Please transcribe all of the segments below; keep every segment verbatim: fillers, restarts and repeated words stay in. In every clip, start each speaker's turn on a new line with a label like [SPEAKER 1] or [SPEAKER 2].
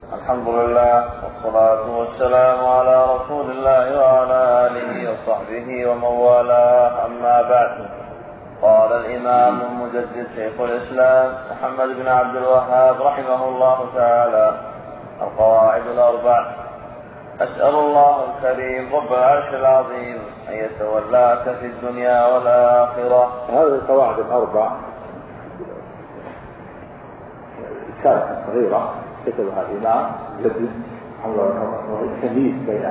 [SPEAKER 1] الحمد لله والصلاة والسلام على رسول الله وعلى آله وصحبه ومن والاه، أما بعد. قال الإمام المجدد شيخ الإسلام محمد بن عبد الوهاب رحمه الله تعالى: القواعد الأربع. أسأل الله الكريم رب العرش العظيم أن يتولاك في الدنيا والآخرة.
[SPEAKER 2] هذه القواعد الأربع رسالة صغيرة كتبها الإمام المجدد التمييز بين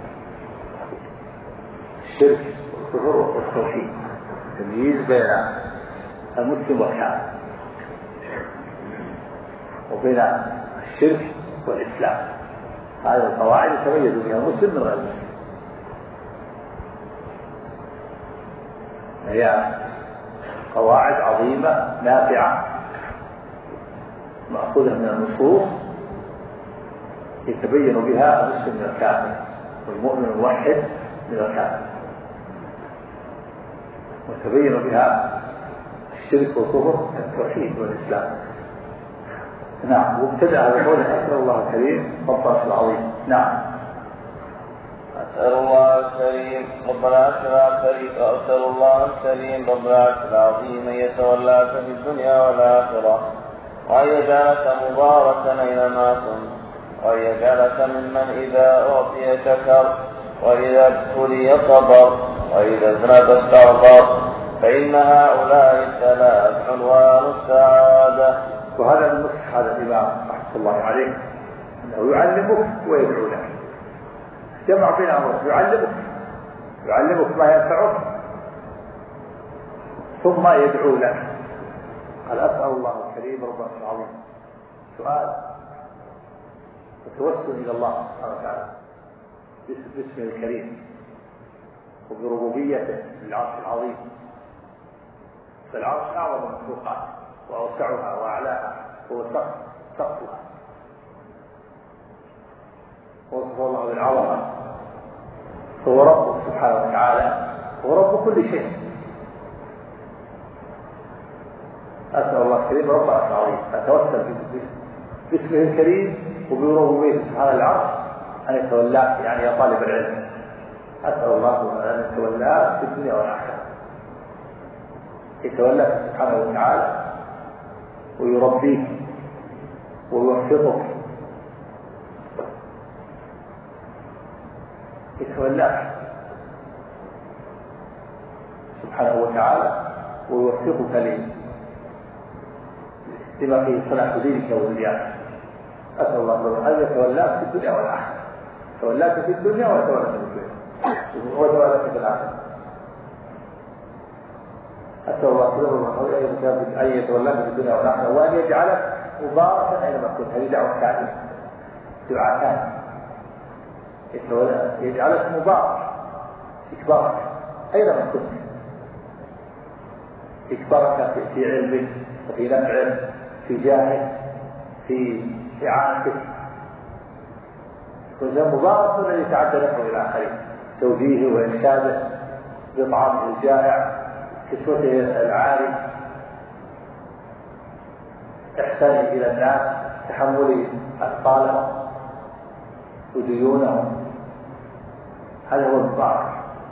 [SPEAKER 2] الشرك والكفر والتوحيد، التمييز بين المسلم والكافر، وبين الشرك والإسلام. هذه القواعد يتميز بها المسلم من غير المسلم. هي قواعد عظيمة نافعة مأخوذة من النصوص يتبين بها المسلم من الكافر والمؤمن الموحد من الكافر، وتبين بها الشرك والكفر من التوحيد والإسلام. نعم. وابتدأ بقول: أسأل الله الكريم رب العرش العظيم. نعم.
[SPEAKER 1] أسأل الله الكريم رب العرش العظيم وأسأل الله الكريم رب العرش العظيم أن يتولاك في الدنيا والآخرة، وأن يجعلك مباركا أينما كنت، وأن يجعلك ممن إذا أعطي شكر، وإذا ابتلي صبر، وإذا اذنب استغفر، فإن هؤلاء الثلاث عنوان السعادة.
[SPEAKER 2] وهذا من نصح هذا الإمام رحمة الله عليه، أنه يعلمك ويدعو لك، جمع بين أمرين: يعلمك يعلمك ما ينفعك، ثم يدعو لك. قال: أسأل الله الكريم رب العرش العظيم. سؤال وتوسل إلى الله سبحانه وتعالى باسمه الكريم وبربوبيته للعرش العظيم، فالعرش أعظم المخلوقات وأوسعها وأعلاها، هو سقف سقفها، وصف الله بالعظمة، هو رب سبحانه وتعالى، هو رب كل شيء. أسأل الله الكريم رب العرش العظيم، أتوسل باسمه الكريم وبربوبيته سبحانه العرش أن يتولاك، يعني يا طالب العلم، أسأل الله أن يتولاك في الدنيا والآخرة، يتولاك سبحانه وتعالى ويربيك ويوفقك، يتولاك سبحانه وتعالى ويوفقك لي لما فيه صلاح دينك ودنياك. أسأل الله أن يتولاك في الدنيا والآخرة، تولاك في الدنيا وتولاك في الدنيا وتولاك في الآخرة. أسأل الله أن يتولاك في الدنيا والآخرة، وأن يجعلك مباركا أينما كنت. هذه دعوة ثانية، دعاء ثاني: يجعلك مبارك، يكبرك أينما كنت، يكبرك في علمك وفي نفعك، في جاهك، في إعانتك. وزن مبارك الذي تعدى نفعه إلى آخره، توجيهه وإرشاده، بإطعامه الجائع، كسوته العاري، إحسانه إلى الناس، تحمل أثقالهم وديونهم. هذا هو المبارك،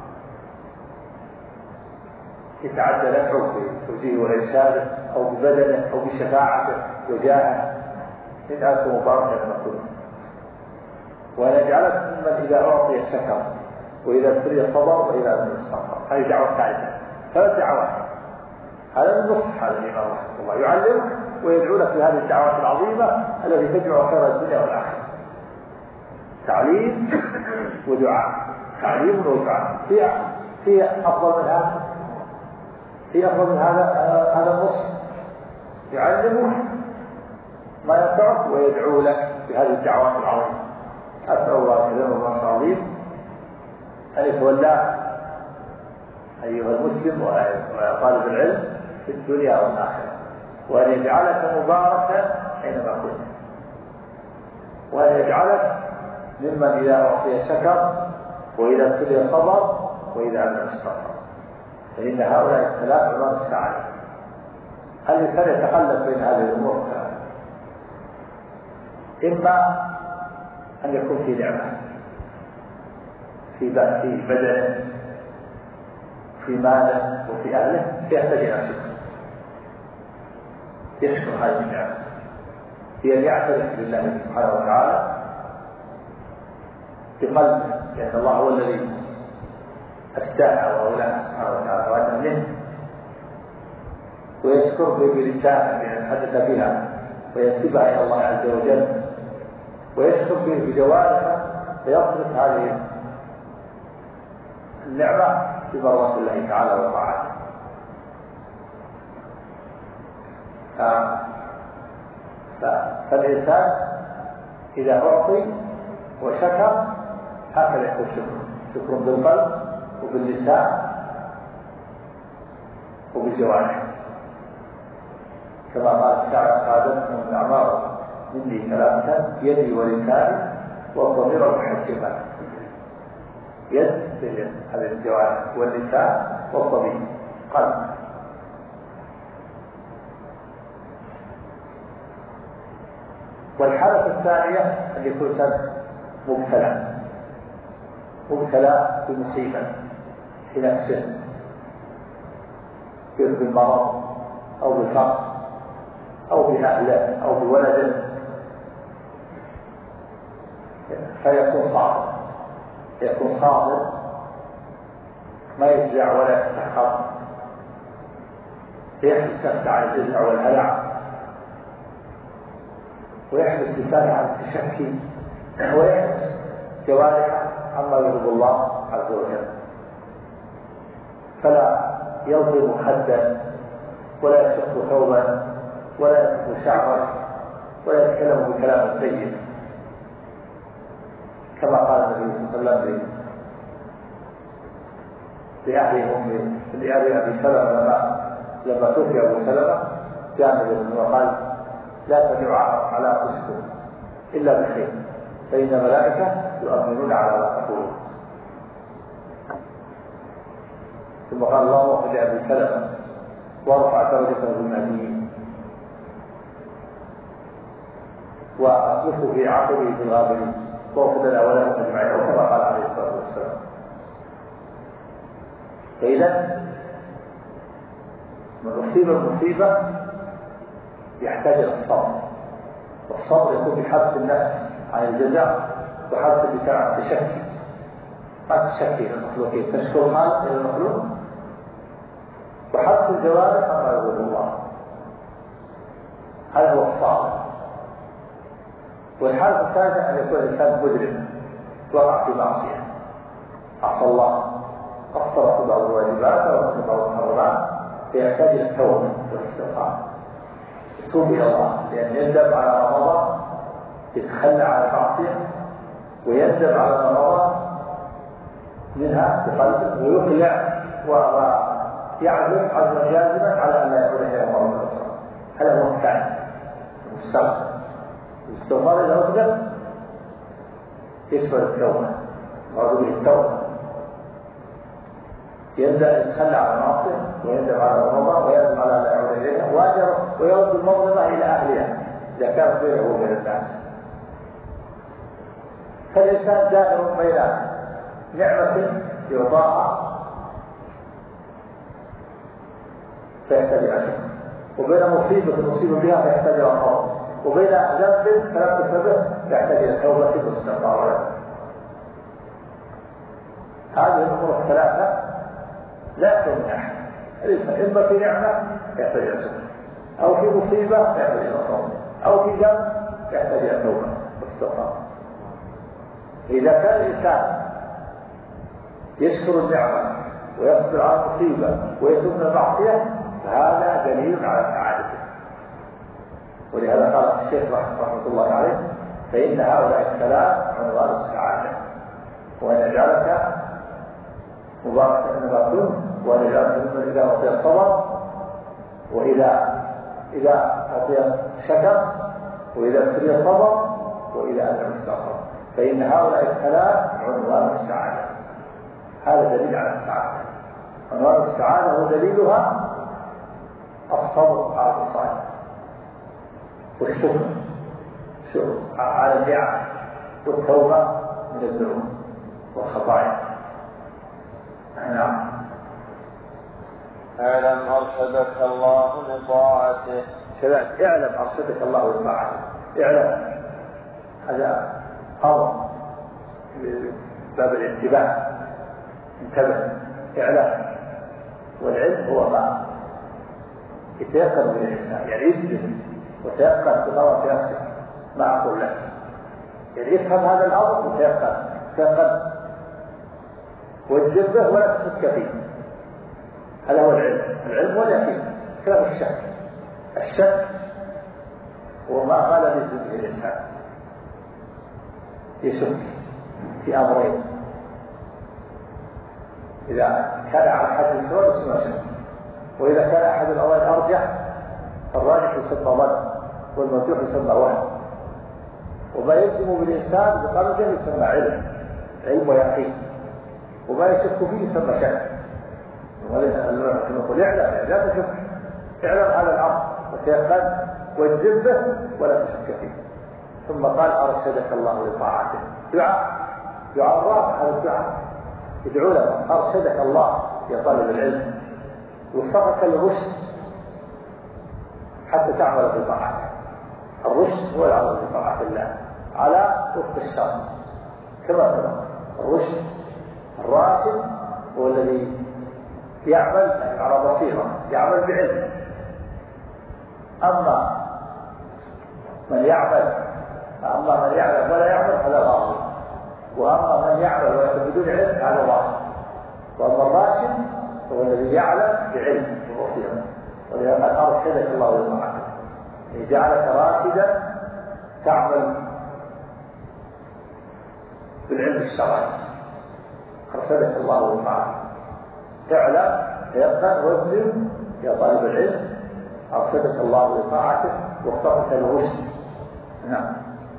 [SPEAKER 2] يتعدى نفعه بتوجيهه وإرشاده أو ببدنه أو بشفاعته وجاهه، يجعلك مباركا كما كنت. ونجعلك ممن إذا أعطي شكر، وإذا ابتلي صبر، وإذا ابتلي استغفر. هذه دعوة ثالثة، ثلاث دعوات. هذا النصح هذا الإمام رحمه الله، يعلمك ويدعو لك في هذه الدعوات العظيمة التي تجمع خير الدنيا والآخرة: تعليم ودعاء، تعليم ودعاء. في في أفضل من هذا؟ في أفضل من هذا؟ هذا النصح يعلمك ما ينفعك ويدعو لك بهذه الدعوات العظيمة. أسأل الله الكريم رب العرش العظيم أن يتولاك أيها المسلم وطالب العلم في الدنيا والآخرة، وأن يجعلك مباركا أينما كنت، وأن يجعلك ممن إذا أعطي شكر، وإذا ابتلي صبر، وإذا أذنب استغفر، فإن هؤلاء الثلاث عنوان السعادة. الإنسان يتقلب بين هذه الأمور، إما أن يكون في نعمة في بدنه في ماله وفي أهله يحتاج إلى شكر، يشكر هذه النعمة، هي أن يعترف لله سبحانه وتعالى بقلبه، لأن الله هو الذي استاء وأولاه سبحانه وتعالى وأتى منه، ويشكر بلسانه بأن حدث بها وينسبها إلى الله عز وجل، ويشكر به بجوارحه فيصرف هذه النعمة بمرضاة الله تعالى وطاعته. فالإنسان إذا أعطي وشكر هكذا يكون شكر، شكر بالقلب وباللسان وبالجوارح، كما قال الشاعر قادمت من الأعمار مني ثلاثة يدي ولساني والضمير محجبا. يد باليد هذه الجوارح، واللسان والضمير قلب. والحالة الثانية أن يكون إنسان مبتلى مبتلى بمصيبة في نفسه بالمرض أو بالفقر أو بأهله أو بولده، فيكون صابر يكون صابر ما يجزع ولا يتسخط، يحبس نفسه عن الجزع والهلع، ويحبس لسانه عن التشكي، ويحبس جوارحه عما يرضي الله عز وجل، فلا يضرب خدا ولا يشق ثوبا ولا يكف شعرا ولا يتكلم بكلام سيء، كما قال النبي صلى الله عليه وسلم لأهل أم لأهل أبي سلمة لما لما توفي أبو سلمة جاء النبي صلى الله عليه وسلم وقال لا تدعوا على أنفسكم إلا بخير فإن الملائكة يؤمنون على ما تقولون. ثم قال اللهم اغفر لأبي سلمة وارفع درجته بالمهديين وأصلحه في عقبه في الغابرين واغفر لنا ولهم أجمعين، كما قال عليه الصلاة والسلام. فإذا من أصيب المصيبة يحتاج إلى الصبر، والصبر يكون بحبس النفس عن الجزع وحبس اللسان عن التشكي، ما تشكي المخلوقين، تشكو الخالق إلى المخلوق، وحبس الجوارح عما يقول الله، هذا هو الصبر. والحالة الثالثة أن يكون الإنسان مجرم وقع في معصية، عصى الله، قصر في بعض الواجبات وقصر بعض المحرمات، فيحتاج إلى التوبة والاستغفار، يتوب إلى الله، لأن يندم على ما مضى، يتخلى عن المعصية ويندم على ما مضى منها بقلبه، ويقلع ويعزم عزما جازما على أن لا يعود إلى مرة أخرى. هذا هو الثاني المستغفر. الاستغفار إذا أقدر يشمل التوبة، مرض به التوبة، يبدأ يتخلى عن المعصية ويندم على المظلمة ويعزم على لا يعود إليها وأجر ويرد المظلمة إلى أهلها إذا كانت بينه وبين الناس. فالإنسان دائر بين نعمة يعطاها فيحتاج إلى شكر، وبين مصيبة مصيبة بها فيحتاج إلى صبر، وبين ذنب تلبس به يحتاج إلى توبة واستغفار. هذه الأمور الثلاثة لا تكون من أحد. الإنسان إما في نعمة يحتاج إلى شكر، أو في مصيبة يحتاج إلى صبر، أو في ذنب يحتاج إلى توبة واستغفار. إذا كان الإنسان يشكر النعمة ويصبر على المصيبة ويتوب من المعصية فهذا دليل على سعادته. ولهذا قال الشيخ رحمة الله عليه فإن هؤلاء الثلاث عنوان السعادة، وأن يجعلك مباركا إنما كنت، وأن يجعلك ممن إذا أعطي الصبر، وإذا إذا أعطي الشكر، وإذا ابتلي الصبر، وإذا أنعم استغفر. فإن هؤلاء الثلاث عنوان السعادة. هذا دليل على السعادة. عنوان السعادة هو دليلها الصبر على الصالح والشكر، على النعم والتوبة من الذنوب والخطايا. نعم.
[SPEAKER 1] اعلم أرشدك الله لطاعته.
[SPEAKER 2] كذلك اعلم أرشدك الله لطاعته. اعلم هذا أمر باب الاتباع. انتبه. اعلم. والعلم هو ما يتيقن من الإنسان، يعني يجزم وتيقن بنظر في نفسه. ما أقول لك يعني يفهم هذا الأمر وتيقن تيقن واجزم به ولا تشك فيه. هذا هو العلم. العلم هو اليقين، خلاف الشك. الشك هو ما ما لم يجزم به الإنسان، يشك في أمرين. إذا كان على حد السؤال اسمه شك، وإذا كان أحد الأمرين أرجح فالراجح يسمى ظن والمرجوح يسمى وهم. وما يجزم بالإنسان بقلبه يسمى علم، علم ويقين. وما يشك فيه يسمى شك. ولذلك نقول اعلم لا تشك، اعلم هذا الأمر وتيقن واجزم به ولا تشك فيه. ثم قال أرشدك الله لطاعته. دعاء دعاء الرافع هذا الدعاء يدعو لك أرشدك الله يا طالب العلم وفقك للرشد حتى تعمل بطاعته. الرشد هو العمل بطاعة الله على وفق الشرع كما سبق. الرشد الراشد هو الذي يعمل على بصيرة، يعمل بعلم. أما من يعمل أما من يعمل ولا يعمل هذا غاوي، وأما من يعمل ويعمل بدون علم هذا ضال. وأما الراشد هو الذي يعلم بعلم وبصيرة. ولهذا أرشدك الله لطاعته، جعلك راشدا تعمل بالعلم الشرعي. أرشدك الله لطاعته. اعلم تيقن واجزم يا طالب العلم أرشدك الله لطاعته وفقك للرشد. نعم.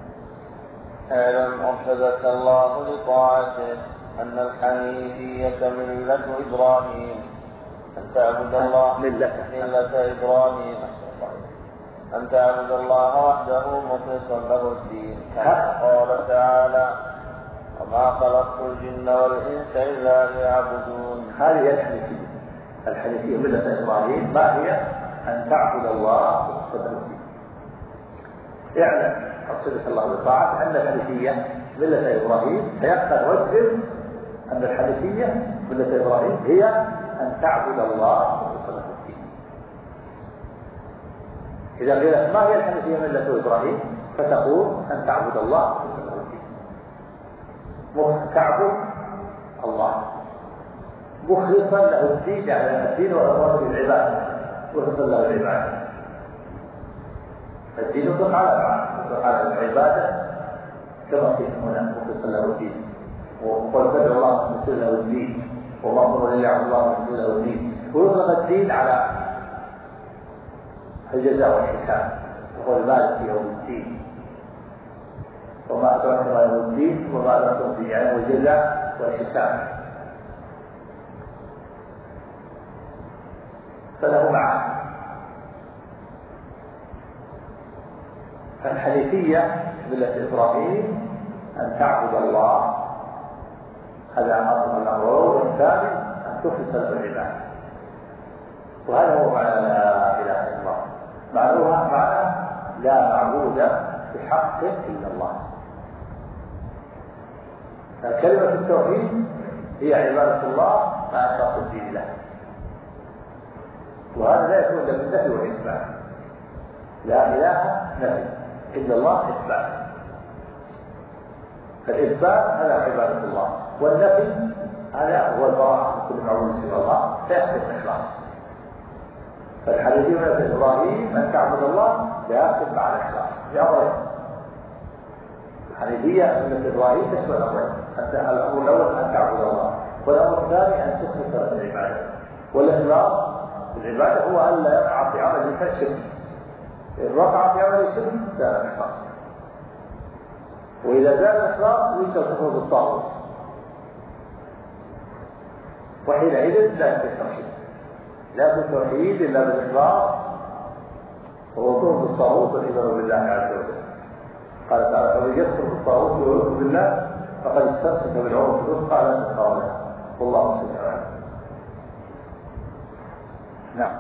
[SPEAKER 1] اعلم أرشدك الله لطاعته أن الحنيفية ملة إبراهيم، أن تعبد الله
[SPEAKER 2] ملة
[SPEAKER 1] ملة إبراهيم أن تعبد الله وحده مخلصا له الدين، كما قال تعالى وما خلقت الجن والإنس إلا ليعبدون.
[SPEAKER 2] هذه الحنيفية. الحنيفية ملة إبراهيم ما هي؟ أن تعبد الله مخلصا له الدين. اعلم أرشدك الله لطاعته أن الحنيفية ملة إبراهيم، تيقن واجزم أن الحنيفية ملة إبراهيم هي أن تعبد الله مخلصا له الدين. إذا قيل ما هي الحنيفية ملة إبراهيم فتقول أن تعبد الله مخلصا له الدين. تعبد الله مخلصا له الدين، يعني الدين والأمر بالعبادة مخلصا له العبادة. الدين يطلق على يطلق على العبادة كما في هنا مخلصا له الدين. وقل تدعو الله مخلصا له الدين وما أمر إلا عبد الله مخلصا له الدين. ويطلق الدين على الجزاء والحساب، وهو المالك في يوم الدين. وما أدرك ما يوم الدين وما أدركم به، يعني الجزاء والحساب. فله معاني. فالحنيفية ملة إبراهيم أن تعبد الله، هذا أمر الأمر. والثاني أن تخلص له العبادة. وهذا هو معنى لا إله إلا الله. معنوها معنى لا معبود بحق إلا الله. كلمة التوحيد هي عبادة الله مع إخلاص الدين له. وهذا لا يكون إلا بالنفي والإثبات. لا إله نفي إلا الله إثبات. فالإثبات هذا عبادة الله، والنفي هذا هو البراءة من كل معبود سوى الله، فيحصل الإخلاص. فالحديث من إبراهيم أن تعبد الله لكن مع الإخلاص بأمرين. الحنيفية من إبراهيم تشمل أمرين. الأمر الأول أن تعبد الله، والأمر الثاني أن تخلص له العبادة. والإخلاص العبادة هو أن لا يقع في عمل الإنسان شرك. إن وقع في عمل الشرك زال الإخلاص، وإذا زال الإخلاص يمكن تخرج الطاغوت، وحينئذ لا يمكن التوحيد. لا يمكن التوحيد إلا بالإخلاص ووقوع بالطاغوت والإيمان بالله عز وجل. قال تعالى فمن يكفر بالطاغوت ويؤمن بالله فقد استمسك بالعروة الوثقى لا انفصام لها والله سبحانه وتعالى. نعم.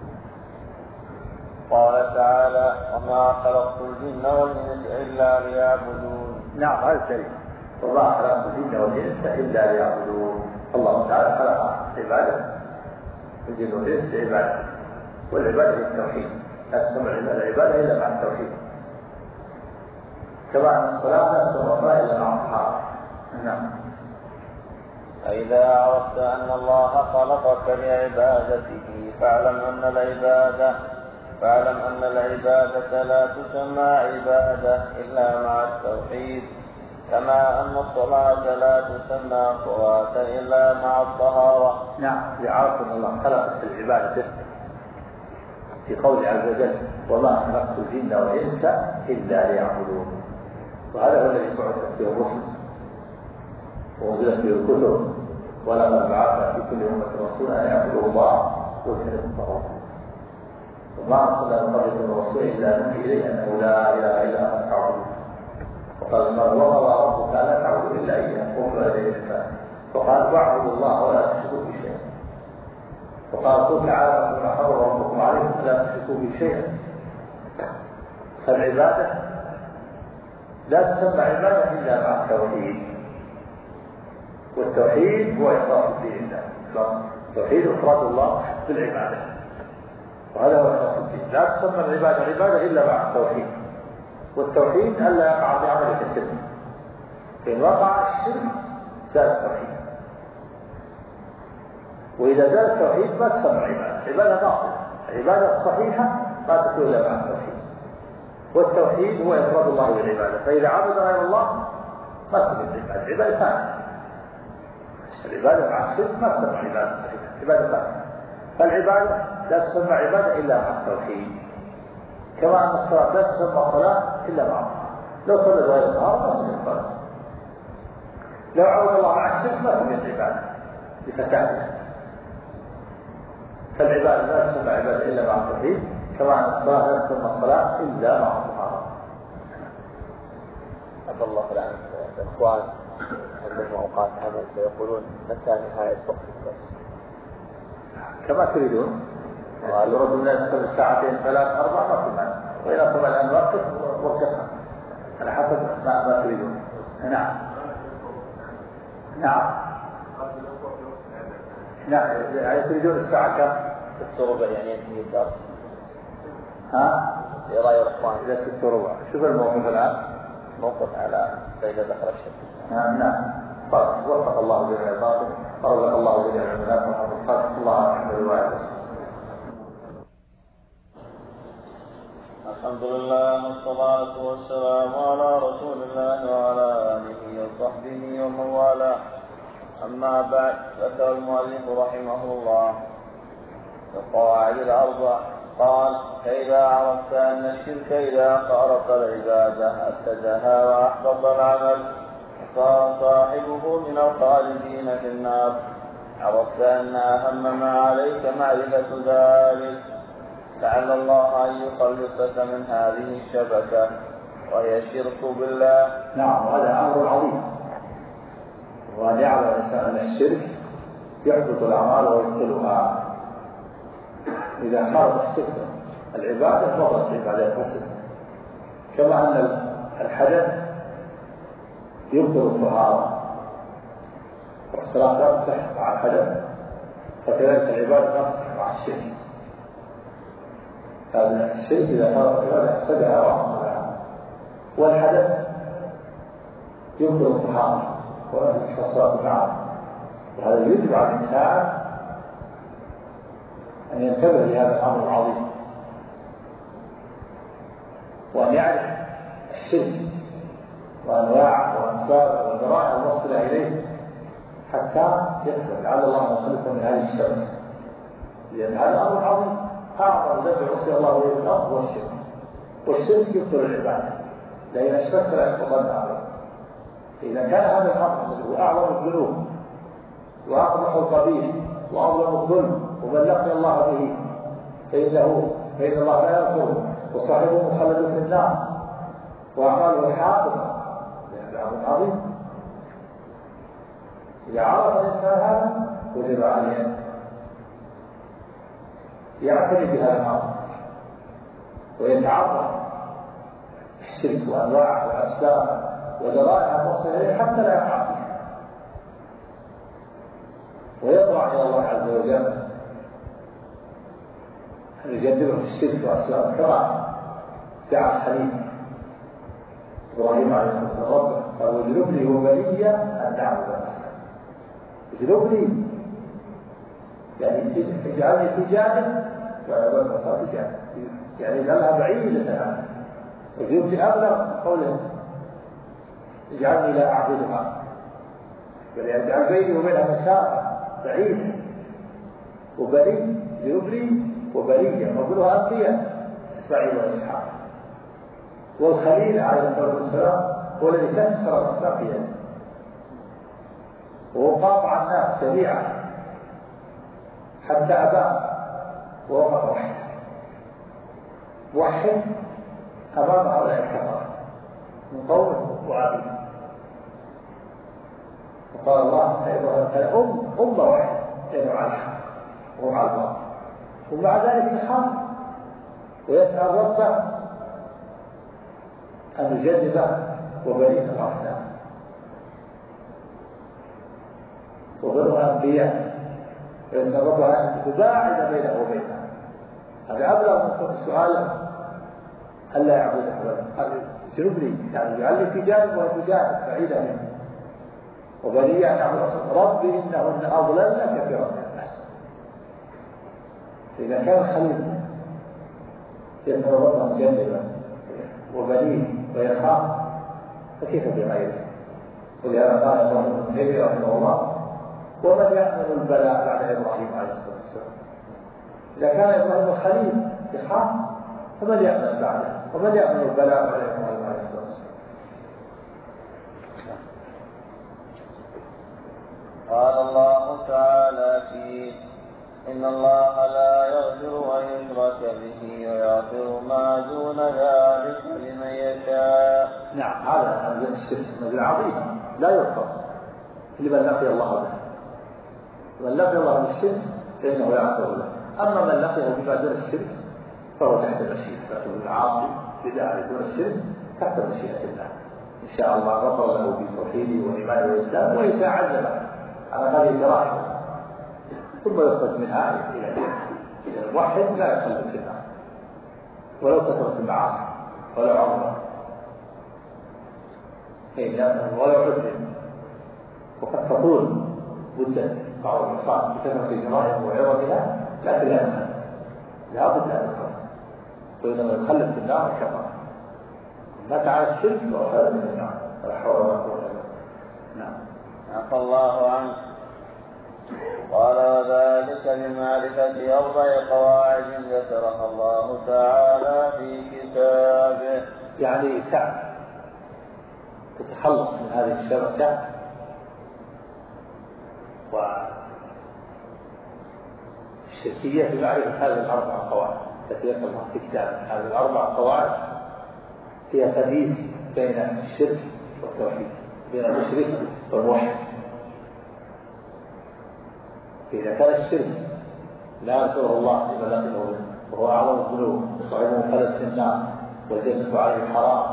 [SPEAKER 1] قال تعالى وما خلقت الجن والإنس إلا ليعبدون.
[SPEAKER 2] نعم هذا الدليل وما خلقت الجن والإنس إلا ليعبدون. الله تعالى خلق عبادة الجن والإنس لعبادة والعبادة للتوحيد لا تسمى العبادة إلا مع التوحيد كما أن الصلاة لا تسمى الصلاة إلا مع الطهارة. نعم.
[SPEAKER 1] فإذا عرفت أن الله خلقك لعبادته فاعلم أن العبادة فاعلم أن العبادة لا تسمى عبادة إلا مع التوحيد كما أن الصلاة لا تسمى صلاة إلا مع الطهارة.
[SPEAKER 2] نعم. لعرف أن الله خلق العبادة في قول عز وجل وما خلقت الجن والإنس إلا ليعبدون وهذا هو الذي بعثت فيه الرسل وأنزلت فيه الكتب ولقد بعثنا في كل أمة رسولا أن يعبدوا الله واجتنبوا الطاغوت وما أرسلنا من قبلك من رسول إلا نوحي إليه أنه لا إله إلا أنت فاعبدون وقال ما وقضى ربك ألا تعبدوا إلا إياه وبالوالدين إحسانا وقال واعبدوا الله ولا تشركوا به شيئا وقال قل تعالى ما حرم ربكم عليكم فلا تشركوا به شيئا. فالعبادة لا تسمى عبادة إلا مع التوحيد والتوحيد هو إخلاص الدين لله التوحيد إفراد الله بالعبادة وهذا هو إخلاص الدين. لا تسمى العبادة عبادة إلا مع التوحيد والتوحيد ألا يقع في عملك الشرك فإن وقع الشرك زال التوحيد وإذا زال التوحيد ما تسمى عبادة عبادة باطلة. العبادة الصحيحة ما تكون إلا مع التوحيد والتوحيد هو إفراد الله بالعبادة فإذا عبد غير الله ما سمى العبادة عبادة فاسدة. العبادة مع الشرك ما تسمى عبادة صحيحة عبادة فاسدة. فالعبادة لا تسمى عبادة إلا مع التوحيد كما أن الصلاة لا تسمى صلاة إلا مع الله. لو صلى غير النهار ما سمى الصلاة. لو عبد الله مع الشرك ما سمى العبادة لفسادها. فالعبادة لا تسمى عبادة إلا مع التوحيد كما أن الصلاة لا تسمى الصلاة إلا مع الطهارة.
[SPEAKER 1] عبد الله الآن الإخوان عندهم أوقات عمل فيقولون متى نهاية وقت الدرس
[SPEAKER 2] كما تريدون. يرد الناس كل ساعتين ثلاث أربع ما في معنى وإذا طبعا الآن وقت وقتها على حسب ما, ما تريدون. نعم. نعم. نعم. تريدون الساعة كم؟
[SPEAKER 1] ست وربع يعني ينتهي الدرس.
[SPEAKER 2] ها؟
[SPEAKER 1] إيه رأي الإخوان؟
[SPEAKER 2] إلى ست وربع. شوف الموقف الآن.
[SPEAKER 1] موقف على فإذا دخل الشرك.
[SPEAKER 2] نعم. نعم. وفق الله جميع الباطل ورزق الله جميع المنافع والصالح صلى الله عليه وسلم.
[SPEAKER 1] الحمد لله والصلاة والسلام على رسول الله وعلى آله وصحبه ومن والاه. أما بعد ذكر المؤلف رحمه الله القواعد الأربع قال فإذا عرفت أن الشرك إذا خالط العبادة أفسدها وأحبط العمل صار صاحبه من الخالدين في النار عرفت أن أهم ما عليك معرفة ذلك لعل الله أن يخلصك من هذه الشبكة وهي الشرك بالله.
[SPEAKER 2] نعم. هذا أمر عظيم وأن يعلم أن الشرك يحبط الأعمال ويبطلها. إذا خالط الشرك العبادة فضلت العبادة فسد كما أن الحدث يبطل الطهارة والصلاة لا تصح مع الحدث فكذلك العبادة لا تصح مع الشرك. هذا الشرك إذا خالط العبادة أفسدها وأعمالها والحدث يبطل الطهارة ولا تصح الصلاة معه. وهذا يجب على الإنسان أن ينتبه لهذا الأمر العظيم وأن يعرف الشرك وأنواعه وأسبابه والذرائع الموصلة إليه حتى يسلم لعل الله يخلصه من هذه الشبكة لأن هذا الأمر عظيم. أعظم ذنب عصي الله به في الأرض هو الشرك والشرك يبطل العبادة لأن الشرك لا يتضمن عليه. إذا كان هذا الأمر الذي هو أعظم الذنوب وأقبح القبيح وأظلم الظلم ومن لقي الله به فإنه فإن الله لا يغفر وصاحبه مخلد في النار وأعماله حاطمة لأنه أمر عظيم. إذا عرف الإنسان هذا وجب عليه أن يعتني بهذا الأمر ويتعرف الشرك وأنواعه وأسبابه ودرائها الموصلة إليه حتى لا يقع فيها، ويطلع إلى الله عز وجل أن يجنبه في الشرك وأسبابه، كما دعا الخليل إبراهيم عليه الصلاة والسلام ربه قال واجنبني وبني أن نعبد الأصنام. اجنبني يعني اجعلني في جانب وعباد الأصنام في جانب، يعني اجعلها بعيدة عنه. واجنبني أبلغ قوله اجعلني لا أعبدها، بل يجعل بيني وبينها مسافة بعيدة. وبني جنبني وبنية وقلها أنبياء إسماعيل وإسحاق. والخليل عليه الصلاة والسلام هو الذي كسر الأصنام في يده، وقاطع الناس جميعا حتى أباه ووقف وحده وحد أمام هؤلاء الكفار من قومه وعبيده. وقال الله أيضا أم أمة واحدة يدعو على الحق وهم على الباطل، ومع ذلك يخاف ويسأل ربه أن يجنبه وبنيه الأصنام. وبنو أنبياء ويسأل ربه أن يباعد بينه وبينه. هذا أبلغ من كل سؤال ألا يعبده أبدا. جنبني يعني يجعلني في جانب وهو في جانب بعيدا منه، وبني أن أعبد الأصنام. ربي إنهن أضللن كثيرا من الناس. إذا كان الخليل يسأل ربه أن يجنبه وبنيه ويخاف فكيف بغيره؟ ولهذا قال ابراهيم بن تيمية رحمه الله ومن يحمل البلاء بعد ابراهيم عليه الصلاة والسلام؟ إذا كان ابراهيم الخليل يخاف فمن يحمل بعده؟ ومن يحمل البلاء بعد ابراهيم عليه الصلاة والسلام؟
[SPEAKER 1] قال الله تعالى فيه إن الله لا يغفر أن يشرك به ويغفر ما دون ذلك لمن يشاء.
[SPEAKER 2] نعم، هذا الشرك نزل عظيم لا يغفر لمن لقي الله به. من لقي الله بالشرك فإنه يغفر له، أما من لقيه بما دون الشرك فهو تحت مشيئة العاصي بداعي دون الشرك تحت مشيئة الله. إن شاء الله غفر له بتوحيده وإيمانه والإسلام، وإن شاء عذبه على قدر جرائمه ثم يخرج منها إلى إلى الموحد لا يخلد في النار ولو كثرت المعاصي ولو عظمت ولو عذب. وقد تطول مدة بعض العصاة بكثرة الجرائم وعظمها لكن لا يخلد، لا بد أن يخلص، وإنما يخلد في النار كفر مات على الشرك وخلد في النار ولا حول ولا قوة إلا بالله. نعم.
[SPEAKER 1] عفى الله عنك. قال وذلك بمعرفة أربع قواعد ذكرها الله تعالى في كتابه.
[SPEAKER 2] يعني تعب تتخلص من هذه الشبكة والشركية بمعرفة هذه الأربع قواعد التي ذكرها الله في كتابه. هذه الأربع قواعد فيها تمييز بين الشرك والتوحيد، بين المشرك والموحد. إذا كان الشرك لا يغفره الله لمن لقيه به وهو أعظم الذنوب وصاحبه خلد في النار والجنة عليه حرام،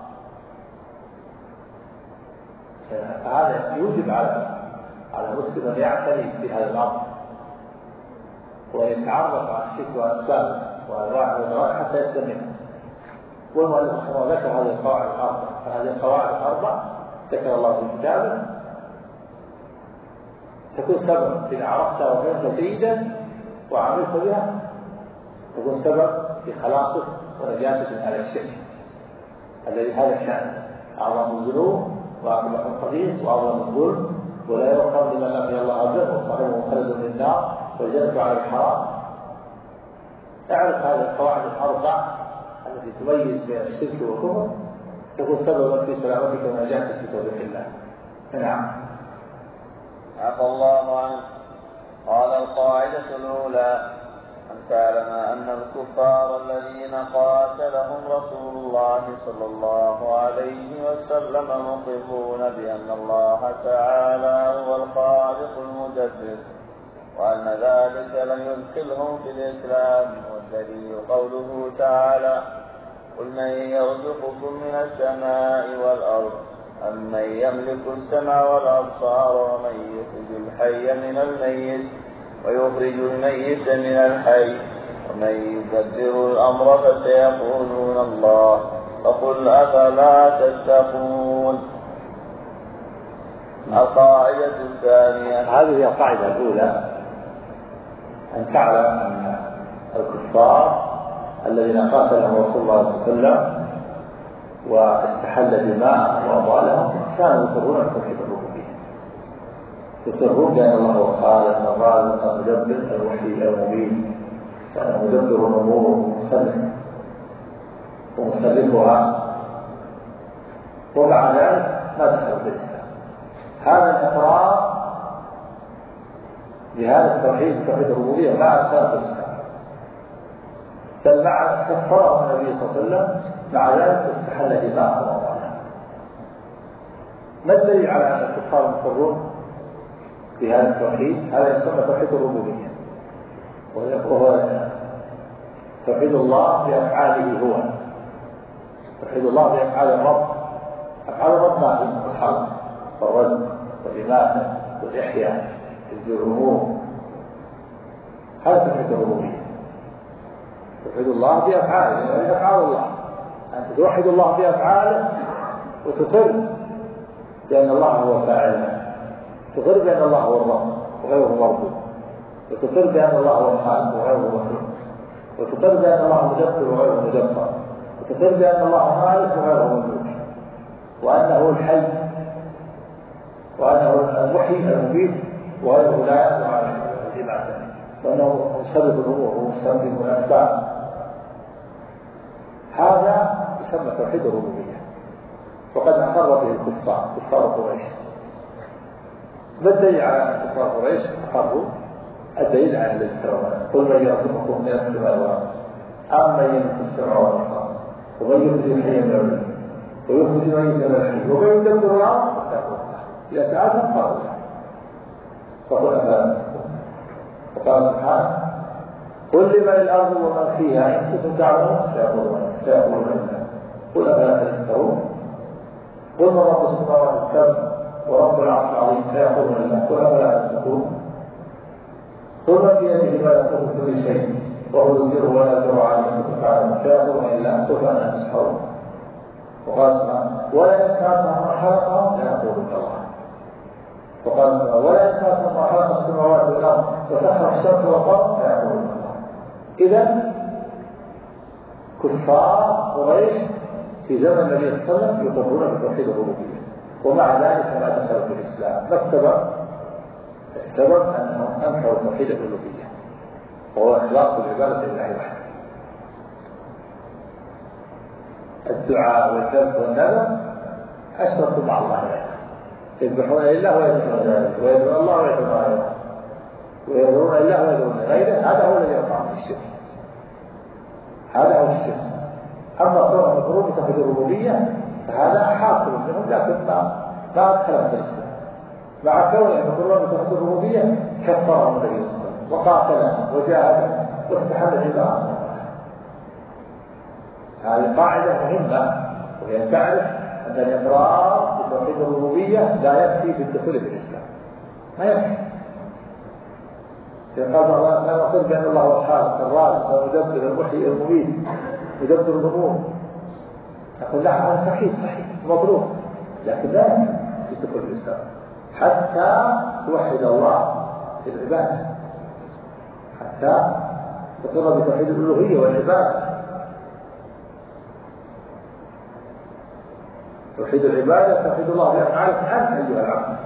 [SPEAKER 2] فهذا يوجب على على المسلم أن يعتني بهذا الأمر ويتعرف على الشرك وأسبابه وأنواعه وضرائبه حتى يسلم منه. والمؤلف رحمه الله ذكر هذه القواعد الأربع، فهذه القواعد الأربع ذكر الله في كتابه تكون سبب إذا عرفتها وفهمتها جيدا وعملت بها تكون سبب في خلاصك ونجاتك من هذا الشرك الذي هذا الشأن أعظم الذنوب وأقبح القبيح وأعظم الظلم، ولا يغفر لمن لقي الله به وصاحبه مخلد في النار والجنة على الحرام. اعرف هذه القواعد الأربع التي تميز بين الشرك والكفر تكون سببا في سلامتك ونجاتك في توفيق الله. نعم.
[SPEAKER 1] عفى الله عنه. قال القاعدة الأولى أن تعلم أن الكفار الذين قاتلهم رسول الله صلى الله عليه وسلم مقرون بأن الله تعالى هو الخالق المدبر، وأن ذلك لم يدخلهم في الإسلام، والدليل قوله تعالى: قل من يرزقكم من السماء والأرض أمن يملك السمع والأبصار ومن يخرج الحي من الميت ويخرج الميت من الحي ومن يدبر الأمر فسيقولون الله فقل أفلا تتقون. القاعدة الثانية.
[SPEAKER 2] هذه هي القاعدة الأولى، أن تعلم أن الكفار الذين قاتلهم رسول الله صلى الله عليه وسلم واستحل دماءهم وأموالهم كانوا يقرون بتوحيد الربوبية، يقرون بأن الله هو الخالق الرازق المدبر المحيي المميت، كان مدبر الأمور ومسلف ومسلفها، ومع ذلك ما دخلوا في الإسلام. هذا الإقرار بهذا التوحيد توحيد الربوبية مع أدخال في الإسلام، بل مع كفرهم النبي صلى الله عليه وسلم مع ذلك استحل دماءهم وأموالهم. ما الدليل على أن الكفار مقرون بهذا التوحيد؟ هذا يسمى توحيد الربوبية، وهو توحيد الله بأفعاله هو، توحيد الله بأفعال الرب. أفعال الرب ما هي؟ الخلق والرزق والإماتة والإحياء والأمور، هذا توحيد الربوبية. توحيد الله بأفعاله، يعني أفعال الله، أن توحد الله بأفعاله وتقر بأن الله هو فاعله، تقر بأن الله هو الرب وغيره مربوط، وتقر بأن الله هو الخالق وغيره مخلوق، وتقر بأن الله مدبر وغيره مدبر، وتقر بأن الله مالك وغيره مملوك، وأنه الحي وأنه المحيي المميت وغيره لا يقدر على الإماتة، وأنه مسبب الأمور ومسبب الأسباب. هذا يسمى توحيد الربوبية، وقد أقر به الكفار كفار قريش. ما الدليل على أن كفار قريش أقروا؟ الدليل على الكرامات: قل من يرزقكم من السماء والأرض أمن يملك السمع والأبصار ومن يخرج الحي من الميت ويخرج الميت من الحي ومن يدبر الأمر فسيقولون الله. إذا سألتم قالوا لا فقل أفلا تتقون. وقال سبحانه: قل لمن الأرض ومن فيها إن كنتم تعلمون سيقولون سيقولون الله قل أفلا تتقون. قل من رب السماوات السبع ورب العرش العظيم سيقولون الله قل أفلا تتقون. قل من بيده ملكوت كل شيء وهو يجير ولا يجير عليه سبحانه سيقولون الله قل فأنا تسحرون. وقال سبحانه: ولا يسألهم من خلقهم ليقولون الله. وقال سبحانه: ولا يسألهم من خلق السماوات والأرض وسخر الشمس والقمر ليقولون الله. إذا كفار قريش في زمن النبي صلى الله عليه وسلم يقرون بتوحيد الربوبية، ومع ذلك ما دخلوا في الإسلام. ما السبب؟ السبب أنهم أنكروا توحيد الربوبية وهو إخلاص العبادة لله وحده. الدعاء والذبح والنذر أشركوا مع الله غيره، يذبحون لله ويذبحون ذلك، ويدعون الله ويدعون غيره، ويدعون الله ويدعون غيره. هذا هو الذي يقع في الشرك، هذا هو الشرك. أما كونهم يقرون بتوحيد الربوبية فهذا حاصل منهم، لكن ما ما أدخلهم في الإسلام. مع كونهم يقرون بتوحيد الربوبية كفرهم النبي صلى الله عليه وسلم وقاتلهم وجاهدهم واستحل دماءهم. هذه قاعدة مهمة، وهي تعرف أن الإقرار بتوحيد الربوبية لا يكفي في الدخول في الإسلام، ما يكفي. قال الله: لا نقول بأن الله هو الخالق الرازق المدبر المحيي المميت مدبر الأمور. نقول لا، هذا صحيح صحيح مطلوب، لكن لا يكفي في الدخول في الإسلام حتى توحد الله في العبادة، حتى تقر بتوحيد الألوهية والعبادة. توحيد العبادة توحيد الله بأفعالك أنت أيها العبد،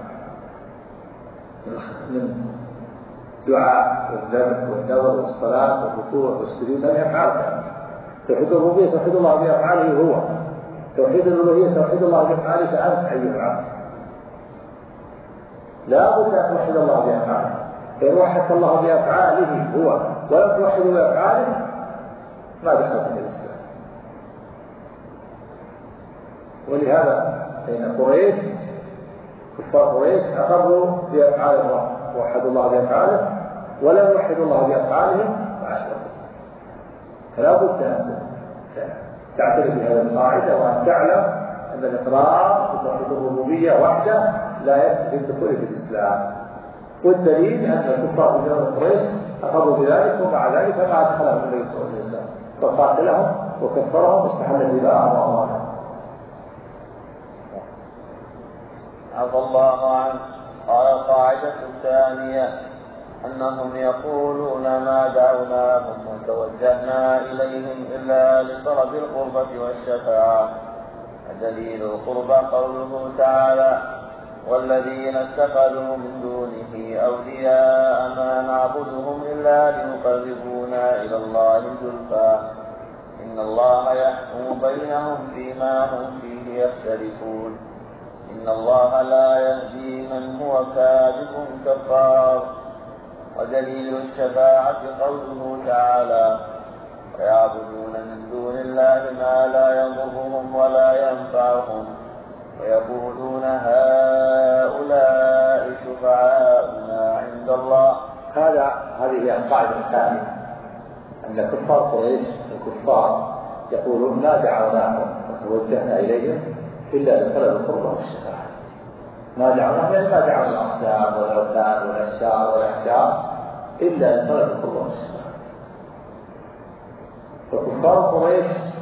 [SPEAKER 2] من دعاء والذبح والنذر والصلاة والركوع والسجود، هذه أفعالك. توحيد الربوبية توحيد الله بأفعاله هو، توحيد الألوهية توحيد الله بأفعالك أنت أيها العبد. لا بد أن توحد الله بأفعاله، فإن وحدت الله بأفعاله هو ولم توحدوا بأفعالهم ما دخلتم في الإسلام. ولهذا فإن قريش كفار قريش أقروا بأفعالهم ووحدوا الله بأفعالهم ولم يوحدوا الله بأفعالهم فأشركوا. فلا بد أن تعترف بهذه القاعدة وأن تعلم أن الإقرار بتوحيد الربوبية وحده لا يكفي الدخول في الإسلام. والدليل أن الكفار في زمن قريش أخذوا بذلك ومع ذلك ما أدخلهم النبي صلى الله عليه وسلم فقاتلهم وكفرهم واستحل دماءهم وأموالهم.
[SPEAKER 1] عفى الله عنه. قال القاعدة الثانية أنهم يقولون ما دعوناهم وتوجهنا إليهم إلا لطلب القربة والشفاعة. دليل القربى قوله تعالى والذين اتخذوا من دونه أولياء ما نعبدهم إلا ليقربونا إلى الله زلفى إن الله يحكم بينهم فيما هم فيه يختلفون إن الله لا يهدي من هو كاذب كفار. ودليل الشفاعة قوله تعالى ويعبدون من دون الله ما لا يضرهم ولا ينفعهم ويقولون هؤلاء شفعاؤنا عند الله.
[SPEAKER 2] هذا هذه هي القاعدة الثانية أن كفار قريش الكفار يقولون ما دعوناهم وتوجهنا إليهم إلا لطلب القربى والشفاعة. ما دعوناهم يعني ما دعونا الأصنام والأوثان والأشجار والأحجار إلا لطلب القربى والشفاعة. فكفار قريش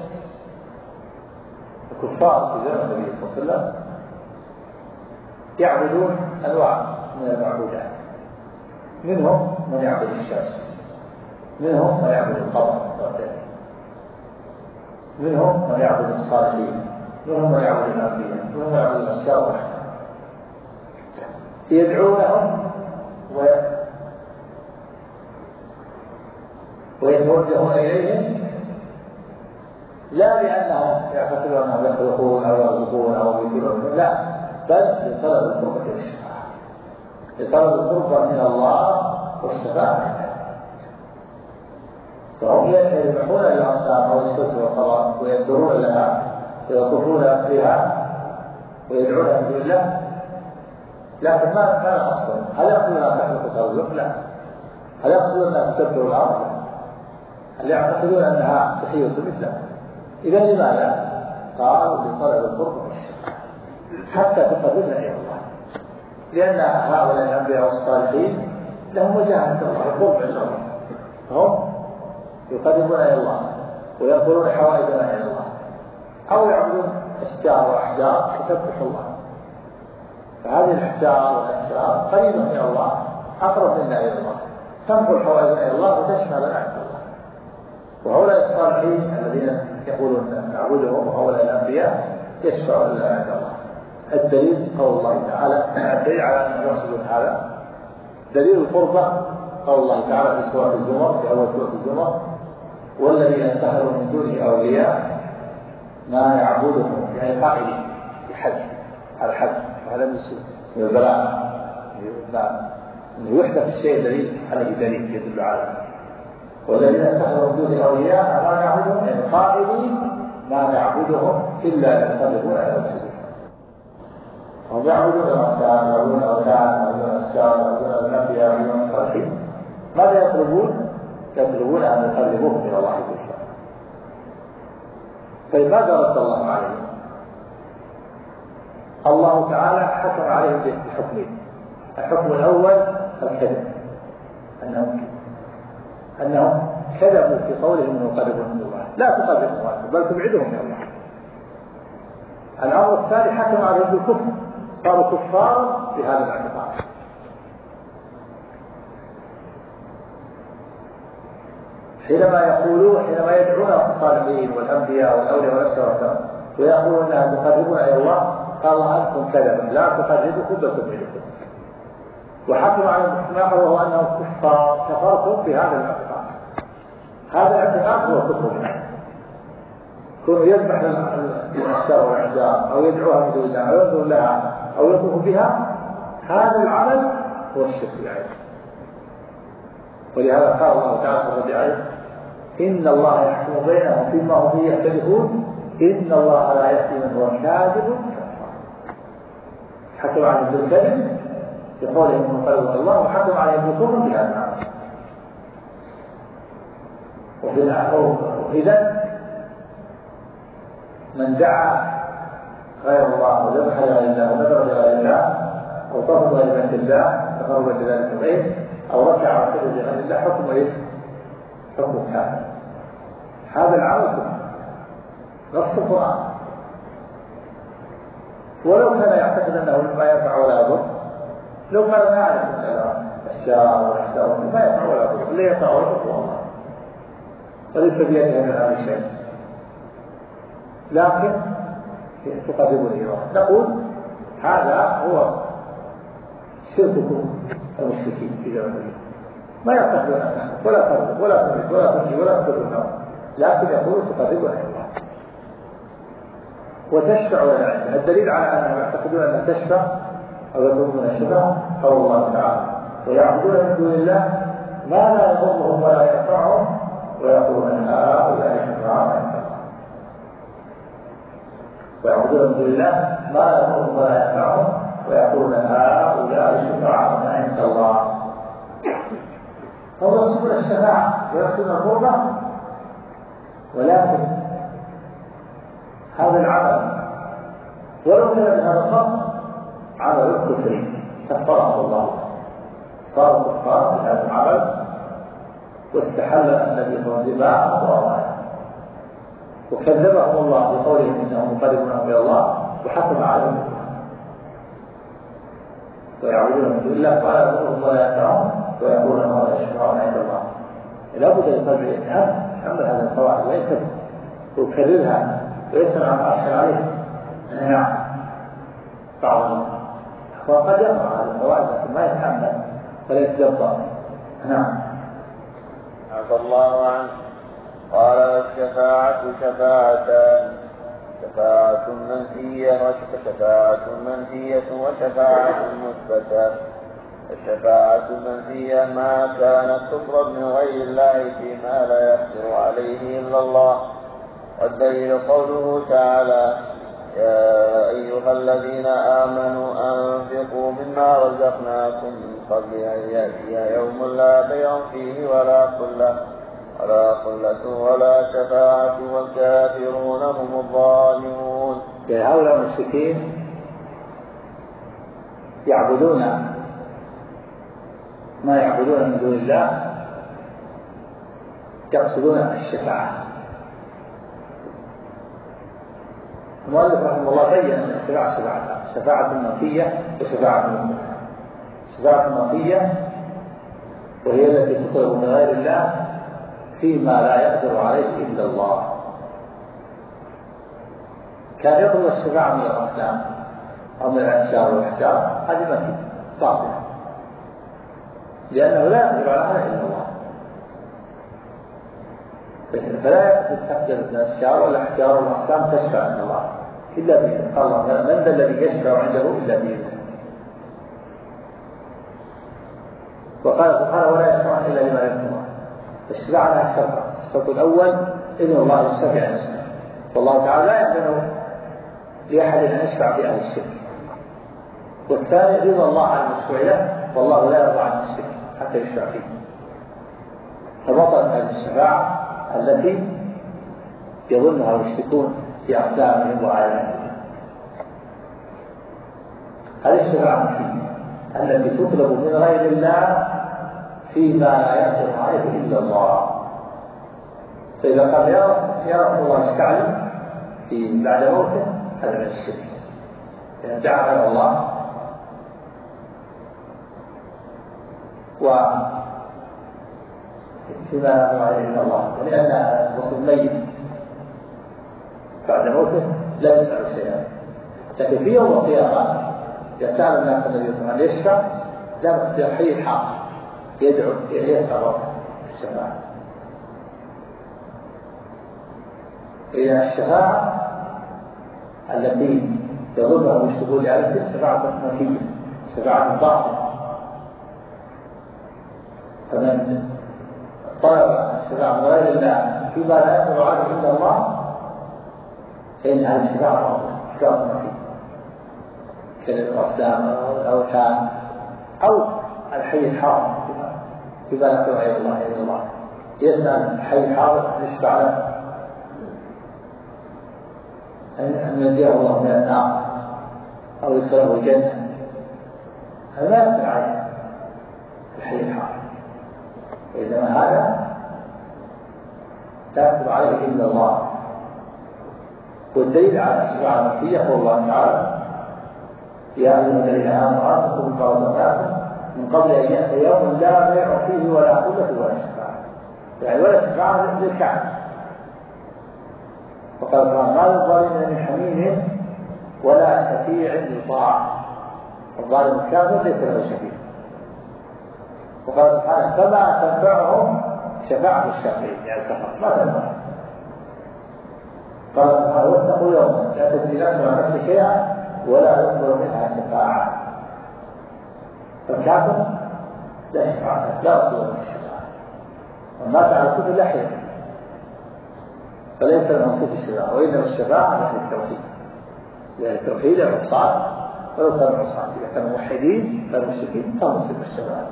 [SPEAKER 2] الكفار في زمن النبي صلى الله عليه وسلم يعبدون أنواع من المعبودات. منهم من يعبد الشمس، منهم من يعبد القمر والسماء، منهم من يعبد الصالحين، منهم من يعبد الأنبياء، منهم من يعبد الأشجار والأحجار. يدعونهم و... ويتوجهون إليهم لا لأنهم يعتقدون أنهم يخلقون أو يرزقون أو يثيرون، لا، بل لطلب القربة والشفاعة، لطلب القربة من الله والشفاعة. فهم يذبحون للأصنام أو الشمس والقمر وينظرون لها ويطوفون بها ويدعون من دون الله، لكن ما كان أصلا. هل يقصد أن تخلق وترزق؟ لا. هل يقصد أن تدبر الأرض؟ هل يعتقدون أنها تحية مثلها؟ إذا لماذا؟ قالوا لطلب القرب والشفاعة حتى تقربنا إلى الله، لأن هؤلاء الأنبياء والصالحين لهم وجاهة عند الله القرب عند الله، هم يقربون إلى الله ويقولون حوائجنا إلى الله، أو يعبدون أشجار وأحجار تسبح الله. فهذه الأحجار والأشجار قريبة من الله أقرب منا إلى الله، تنقل حوائجنا إلى الله وتشملنا عند الله. وهؤلاء الصالحين الذين يقولون نعبدهم وهؤلاء الأنبياء يشفعون لنا عند الله. الدليل قول الله تعالى، الدليل على أن يحصل هذا دليل القربة قول الله تعالى في سورة الزمر، في أول سورة الزمر والذين اتخذوا من دونه أولياء ما يعبدهم، يعني قائلين في حج على الحج وهذا من البلاء من وحدة في الشيء دليل عليه دليل يدل على والذين اتخذوا من دونه أولياء ما نعبدهم، يعني قائلين ما نعبدهم إلا ليقربونا إلى الله. هم يعبدون الأصنام، يعبدون الأوثان، يعبدون الأشجار، يعبدون الأنبياء، يعبدون الصالحين. ماذا يطلبون؟ يطلبون أن يقربوهم إلى الله عز وجل. طيب ماذا رد الله عليهم؟ الله تعالى حكم عليهم بحكمين. الحكم الأول الكذب، أنهم أنهم كذبوا في قولهم أنه يقربون من الله، لا تقربهم بل تبعدهم من الله. الأمر الثاني حكم عليهم بالكفر، صاروا كفار بهذا الاعتقاد. حينما يقولون حينما يدعون الصالحين والأنبياء والأولياء والأشرار ويقولون أنها تقربون إلى الله، قال أنتم كذبا لا تقربكم بل تبعدكم. وحكم على الحكم وهو أنهم كفار، كفرتم بهذا الاعتقاد. هذا الاعتقاد هو كفر بالله. كونه يذبح الأشجار والأحجار أو يدعوها من دون الله أو ينظر لها أو يطوف بها، هذا العمل هو الشرك العظيم. ولهذا قال الله تعالى في الرد عليه: إن الله يحكم بينهم فيما هم فيه يختلفون إن الله لا يهدي من هو كاذب حكم عليهم بالكذب في قوله من قلب الله وحكم عليهم بالكفر بهذا المعنى. وفي الأحوال إذا من دعا غير الله وذبح لغير الله ونذر لغير الله أو طاف غير بيت الله تقرب لذلك الغير أو ركع وسجد لغير الله حكم ايش؟ حكم كامل. هذا العمل نص القرآن، ولو كان يعتقد أنه ما ينفع ولا يضر، لو كان ما يعرف الشعر والأحجار ما ينفع ولا يضر، لا ينفع ولا يضر الله وليس بيده من هذا الشيء، لكن تقربه إلى الله. نقول هذا هو شرككم المشركين في زمن النبي، ما يعتقدون ولا ترد ولا ترد ولا ترد ولا ترد، لكن يقول تقربه إلى الله وتشفع ولا عندها. الدليل على أنهم يعتقدون أنها تشفع أو يطلبون الشفاعة قول الله تعالى: ويعبدون من دون الله ما لا يضرهم ولا ينفعهم ويقولون هؤلاء شفعاؤنا عند الله. ويعبدون من دون الله ما لا يضرهم ولا ينفعهم ويقولون هؤلاء شفعاؤنا عند الله. فهو يقصدون الشفاعة ويقصدون القربة، ولكن هذا العمل ولو كان بهذا القصد عمل الكفر كفره الله، صار كفار بهذا العمل واستحل النبي صلى الله عليه وسلم دماءهم وكذبهم الله بقولهم انهم مقربون الى الله وحكم عليهم ويعبدون من دون الله ولا يضرهم ولا ينفعهم ويقولون هذا شفعاؤنا عند الله. لابد للقلب الاتهام حمل هذه القواعد ويكتب ويكررها ويسمع عن أشهر عليه. نعم بعض وقد يقع هذه القواعد لكن ما يتحمل ولا يتدبر. نعم.
[SPEAKER 1] عفى الله عنه. قال: الشفاعة شفاعتان: شفاعة منفية وشفاعة منفية وشفاعة مثبتة. الشفاعة المنفية ما كانت تطلب من غير الله فيما لا يقدر عليه إلا الله، والدليل قوله تعالى: يا أيها الذين آمنوا أنفقوا مما رزقناكم من قبل أن يأتي يوم لا بيع فيه ولا خلة ولا خلة ولا شفاعة والكافرون هم الظالمون.
[SPEAKER 2] هؤلاء المشركين يعبدون ما يعبدون من دون الله، يقصدون الشفاعة. المؤلف رحمه الله بين أن الشفاعة شفاعتان: شفاعة منفية وشفاعة مثبتة. شفاعة منفية وهي التي تطلب من غير الله فيما لا يقدر عليه إلا الله. كان يطلب الشفاعة من الأصنام أو من الأشجار والأحجار، هذه منفية باطلة لأنه لا يقدر على هذا إلا الله، فلا تقدر الأشجار والأحجار والأصنام تشفع عند الله إلا بإذنه. قال الله: من ذا الذي يشفع عنده إلا بإذنه. وقال سبحانه: ولا يشفعون إلا لمن يرضى الله. الشفاعة لها شرط: الشرط الأول إذن الله يشفع نفسه، والله تعالى لا يأذن لأحد أن يشفع في أهل الشرك. والثاني رضا الله عن المشفوع له، والله لا يرضى عن الشرك حتى يشفع فيه. فبطلت هذه الشفاعة التي يظنها المشركون في أحسامهم وآياتهم. هذه الشفاعة التي تطلب من غير الله فيما لا يقدر عليه إلا الله. فإذا قال: يا رسول الله اشفع لي في بعد موته، هذا من الشرك. إذا دعا غير الله وفيما لا يقدر عليه إلا الله، ولأن الرسول ميت بعد موته لا يسأل شيئا. لكن في يوم القيامة يسأل الناس النبي صلى الله عليه وسلم يشفع، لا مستحيل الحق يدعو يسأل ربه الشفاعة. إذا الشفاعة التي يظنها المشركون لأهلها شفاعة منفية، شفاعة باطلة. فمن طلب الشفاعة من غير الله فيما لا يقدر عليه إلا الله فإن هذه الشفاعة باطلة، شفاعة نصيب كلمة الأصنام أو الأوثان أو الحي الحاضر فيما لا يقدر عليه الله إلا الله. يسأل الحي الحاضر أن يشفع له أن ينجيه الله من النار أو يدخله الجنة، هذا لا يقدر عليه الحي الحاضر، وإنما هذا لا يقدر عليه إلا الله. والدليل على الشفاعة المنفية قول الله تعالى: يا أيها الذين آمنوا آتوا مما رزقناكم من قبل أن يأتي يوم لا بيع فيه ولا خلة ولا شفاعة، يعني ولا شفاعة للكعبة. وقال سبحانه: ما للظالمين من حميم ولا شفيع يطاع. الظالم الكافر ليس له شفيع. وقال سبحانه: فما تنفعهم شفاعة الشافعين، يعني كفر ما تنفعهم. قال سبحانه: واتقوا يوما لا تجزي نفس عن نفس شيئا ولا يقبل منها شفاعة. فالكافر لا شفاعة، لا أصل من الشفاعة، ومات على كفر لا حيل، فليس المنصوب الشفاعة، وإنما الشفاعة لأهل التوحيد، لأهل التوحيد العصاة ولو كانوا عصاة، إذا كانوا موحدين لا مشركين فنصيب الشفاعة.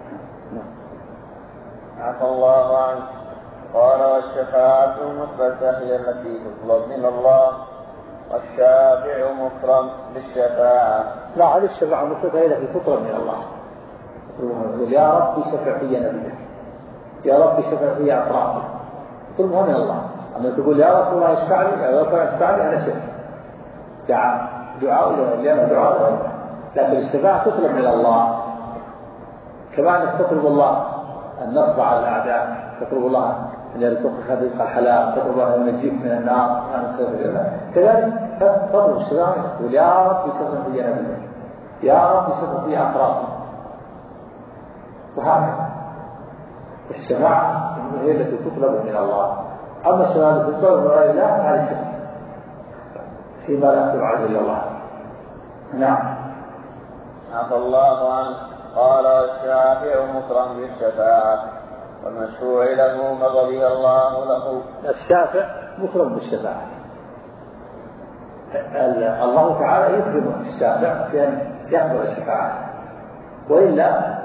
[SPEAKER 1] عفى الله عنه. قال: والشفاعة المثبتة هي التي تطلب من الله، والشافع مكرم بالشفاعة.
[SPEAKER 2] لا، هذه الشفاعة المثبتة هي التي تطلب من الله. يقول: يا رب شفع في نبيك، يا رب شفع في أطرافي، تطلبها من الله. أما تقول يا رسول الله اشفع لي، يا رب اشفع لي، أنا شفع دعاء دعاء لأن دعاء، لكن الشفاعة تطلب من الله. كما أنك تطلب الله النصب على الأعداء، تطلب الله أن يرزقك رزق الحلال، تطلب الله أن ينجيك من النار، كذلك تطلب الشفاعة تقول: يا رب شفع في نبيك، يا رب شفع في أطرافي. وهكذا الشفاعة هي التي تطلب من الله. أما الشفاعة التي تطلب من غير الله هذه شفاعة فيما لا يقدر عليه إلا الله. نعم.
[SPEAKER 1] عفى الله عنه. قال: والشافع مكرم بالشفاعة، والمشفوع له من رضي الله له.
[SPEAKER 2] الشافع مكرم بالشفاعة، الله تعالى يكرم الشافع في أن يقبل الشفاعة، وإلا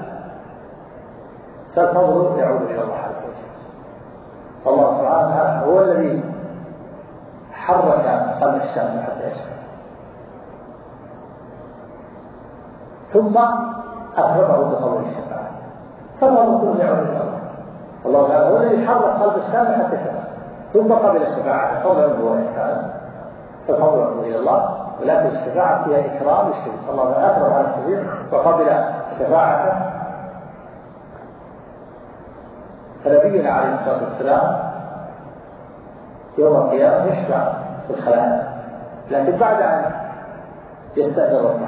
[SPEAKER 2] فالفضل يعود إلى الله عز وجل. الله سبحانه هو الذي حرك قلب الشافع حتى يشفع، ثم أكرمه بقبول الشفاعة، فالفضل كله يعود إلى الله. الله تعالى هو الذي حرك قلب الشافع حتى يشفع، ثم قبل الشفاعة، فضلا هو إحسان، فالفضل يعود إلى الله. ولكن الشفاعة فيها إكرام للشفيع، الله أكرم على الشفيع وقبل شفاعته. فنبينا عليه الصلاة والسلام يوم القيامة يشفع في الخلائق، لكن بعد أن يستأذن ربه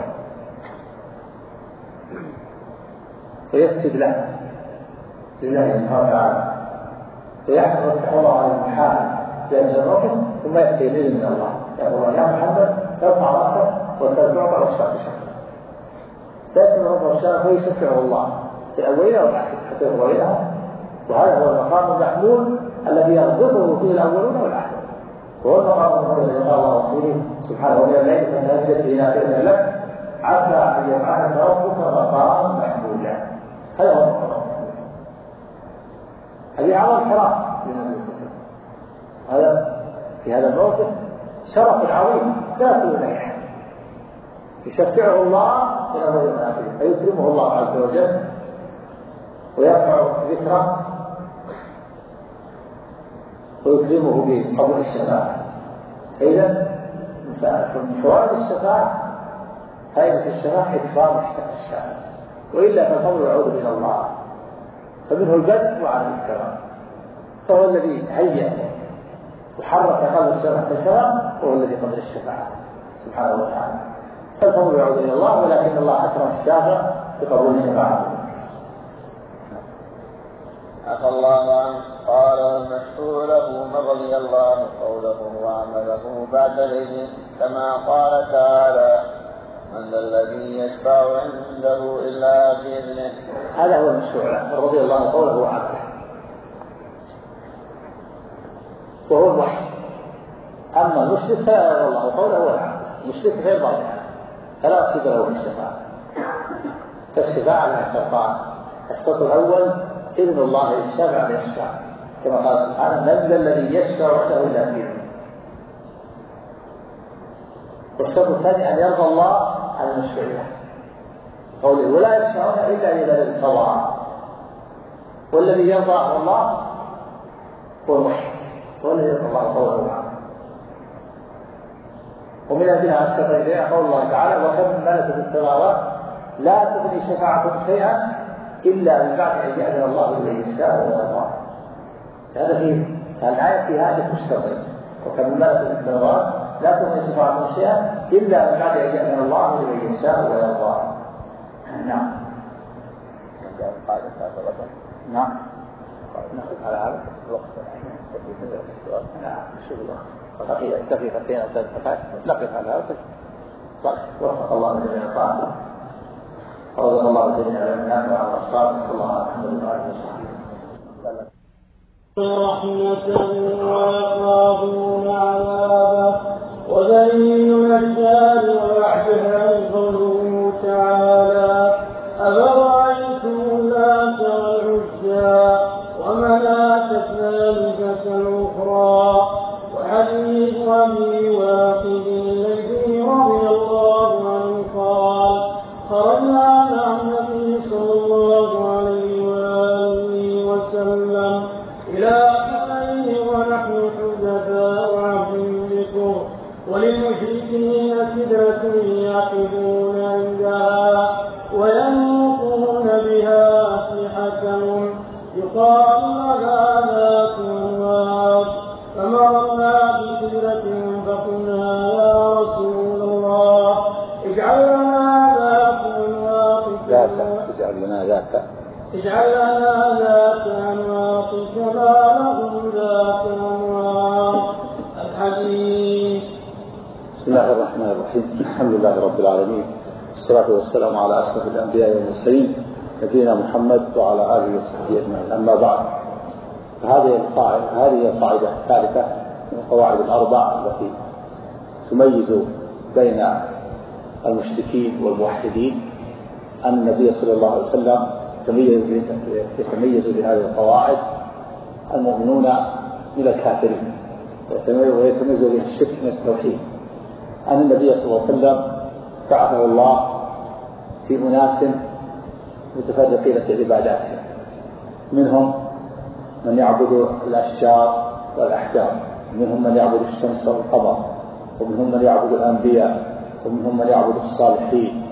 [SPEAKER 2] ويسجد له لله سبحانه وتعالى، ويحمد ويفتح الله على المحامد بأجل ربه، ثم يأتي إليه من الله يقول الله: يا محمد ارفع رأسك وسل تعطى واشفع تشفع. فيسمع ربه الشافع ويشفعه الله في أولها والآخرة حتى يغويها. وهذا هو المقام المحمود الذي يربطه فيه الأولون والآخرون، وهو المقام المحمود الذي قال الله رسوله سبحانه: ومن الليل فتهجد به نافلة لك عسى أن يبعثك ربك مقاما محمودا. هذا هو المقام المحمود، هذه أعظم كرامة للنبي صلى الله عليه وسلم. هذا في هذا الموقف شرف عظيم لا يصل إليه أحد، يشفعه الله من أول الآخر، فيكرمه الله عز وجل ويرفع ذكره ويكرمه بقبول الشفاعة. فإذا من فوائد الشفاعة فائدة الشفاعة إكرام الشافع، وإلا فالفضل يعود إلى الله، فمنه البدء وعلى الكرام. فهو الذي هيأ وحرك قلب الشافع فشرع، وهو الذي قبل الشفاعة سبحانه وتعالى. فالفضل يعود إلى الله، ولكن الله أكرم الشافع بقبول الشفاعة.
[SPEAKER 1] عفى الله عنه. قال: والمشفوع له من رضي الله قوله وعمله بعد الإذن، كما قال تعالى: من ذا الذي يشفع عنده إلا بإذنه.
[SPEAKER 2] هذا هو المشفوع له من رضي الله قوله وعمله، وهو الوحي. أما المشرك فلا يرضى الله قوله ولا عمله، المشرك غير راضي عنه فلا نصيب له في الشفاعة. فالشفاعة لها شرطان: الشرط الأول إذن الله للشافع أن يشفع، كما قال سبحانه: من ذا الذي يشفع عنده إلا بإذنه. والشرط الثاني أن يرضى الله عن المشفع له، قوله: ولا يشفعون إلا لمن ارتضى. والذي يرضى الله هو المشرك، والذي يرضى الله قوله وعمله. ومن أجلها الشفاعة قول الله تعالى: وكم من ملك في السماوات لا تغني شفاعتهم شيئا إلا من بعد أن يأذن الله لمن يشاء ويرضى. هذا فيه الآية في هذا الشرطين: وكم من ملك في السماوات لا تغني شفاعتهم شيئا إلا من بعد أن يأذن الله لمن يشاء ويرضى. نعم. نعم. نأخذ على هذا الوقت. نعم. شو الوقت؟ دقيقة دقيقتين أو ثلاث دقائق نقف على هذا. طيب، وفق الله جميع طاعته، ورزق الله جميع الأمنان وعلى الصالح. صلى الله عليه وسلم وعلى آله وصحبه.
[SPEAKER 3] رحمة ويخافون عذابه وذليل الأشجار ويعجبها قوله تعالى: أفرأيتم اللات والعزى ومناة الثالثة الأخرى وحديث أبي واقد الذي رضي الله عنه قال: خرجنا مع النبي صلى الله عليه وآله وسلم إلى حنين ونحن حدثاء عهد بكم، وللمشركين سدرة يعقدون عندها وينقضون بها أسلحتهم يقال لها ذات أنواط. فمرنا بسدرة فقلنا: يا رسول الله اجعل لنا ذات أنواط
[SPEAKER 2] اجعل لنا ذات
[SPEAKER 3] اجعل لنا ذات أنواط كما لهم ذات أنواط. الحديث.
[SPEAKER 2] بسم الله الرحمن الرحيم. الحمد لله رب العالمين، والصلاة والسلام على أشرف الأنبياء والمرسلين نبينا محمد وعلى آله وصحبه أجمعين. أما بعد، هذه القاعدة هذه القاعدة الثالثة من القواعد الأربع التي تميز بين المشركين والموحدين، أن النبي صلى الله عليه وسلم يتميز بهذه القواعد المؤمنون من الكافرين، ويتميز به الشرك من التوحيد. أن النبي صلى الله عليه وسلم بعثه الله في أناس متفرقين في عباداتهم، منهم من يعبد الأشجار والأحجار، ومنهم من يعبد الشمس والقمر، ومنهم من يعبد الأنبياء، ومنهم من يعبد الصالحين.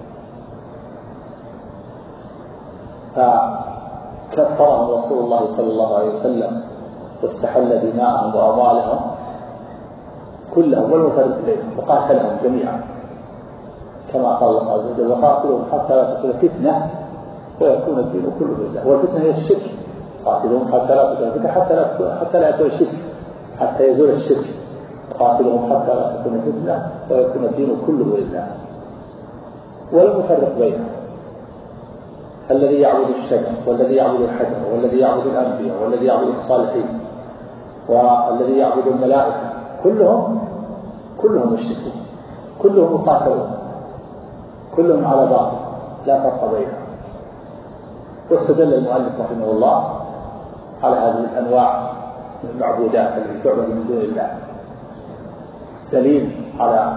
[SPEAKER 2] فكفرهم رسول الله صلى الله عليه وسلم واستحل دماءهم وأموالهم كلهم والمفرق بينهم، وقاتلهم جميعا كما قال الله عز وجل: وقاتلهم حتى لا تكون فتنة ويكون الدين كله لله. والفتنة هي الشرك، قاتلهم حتى لا تكون فتنة حتى لا حتى لا يكون الشرك، حتى يزول الشرك. وقاتلهم حتى لا تكون فتنة ويكون الدين كله لله. ولم يفرق بينهم، الذي يعبد الشجر والذي يعبد الحجر والذي يعبد الأنبياء والذي يعبد الصالحين والذي يعبد الملائكة، كلهم كلهم مشركون، كلهم مقاتلون، كلهم على باطل لا فرق بينهم. واستدل المؤلف رحمه الله على هذه الأنواع من المعبودات التي تعبد من دون الله دليل على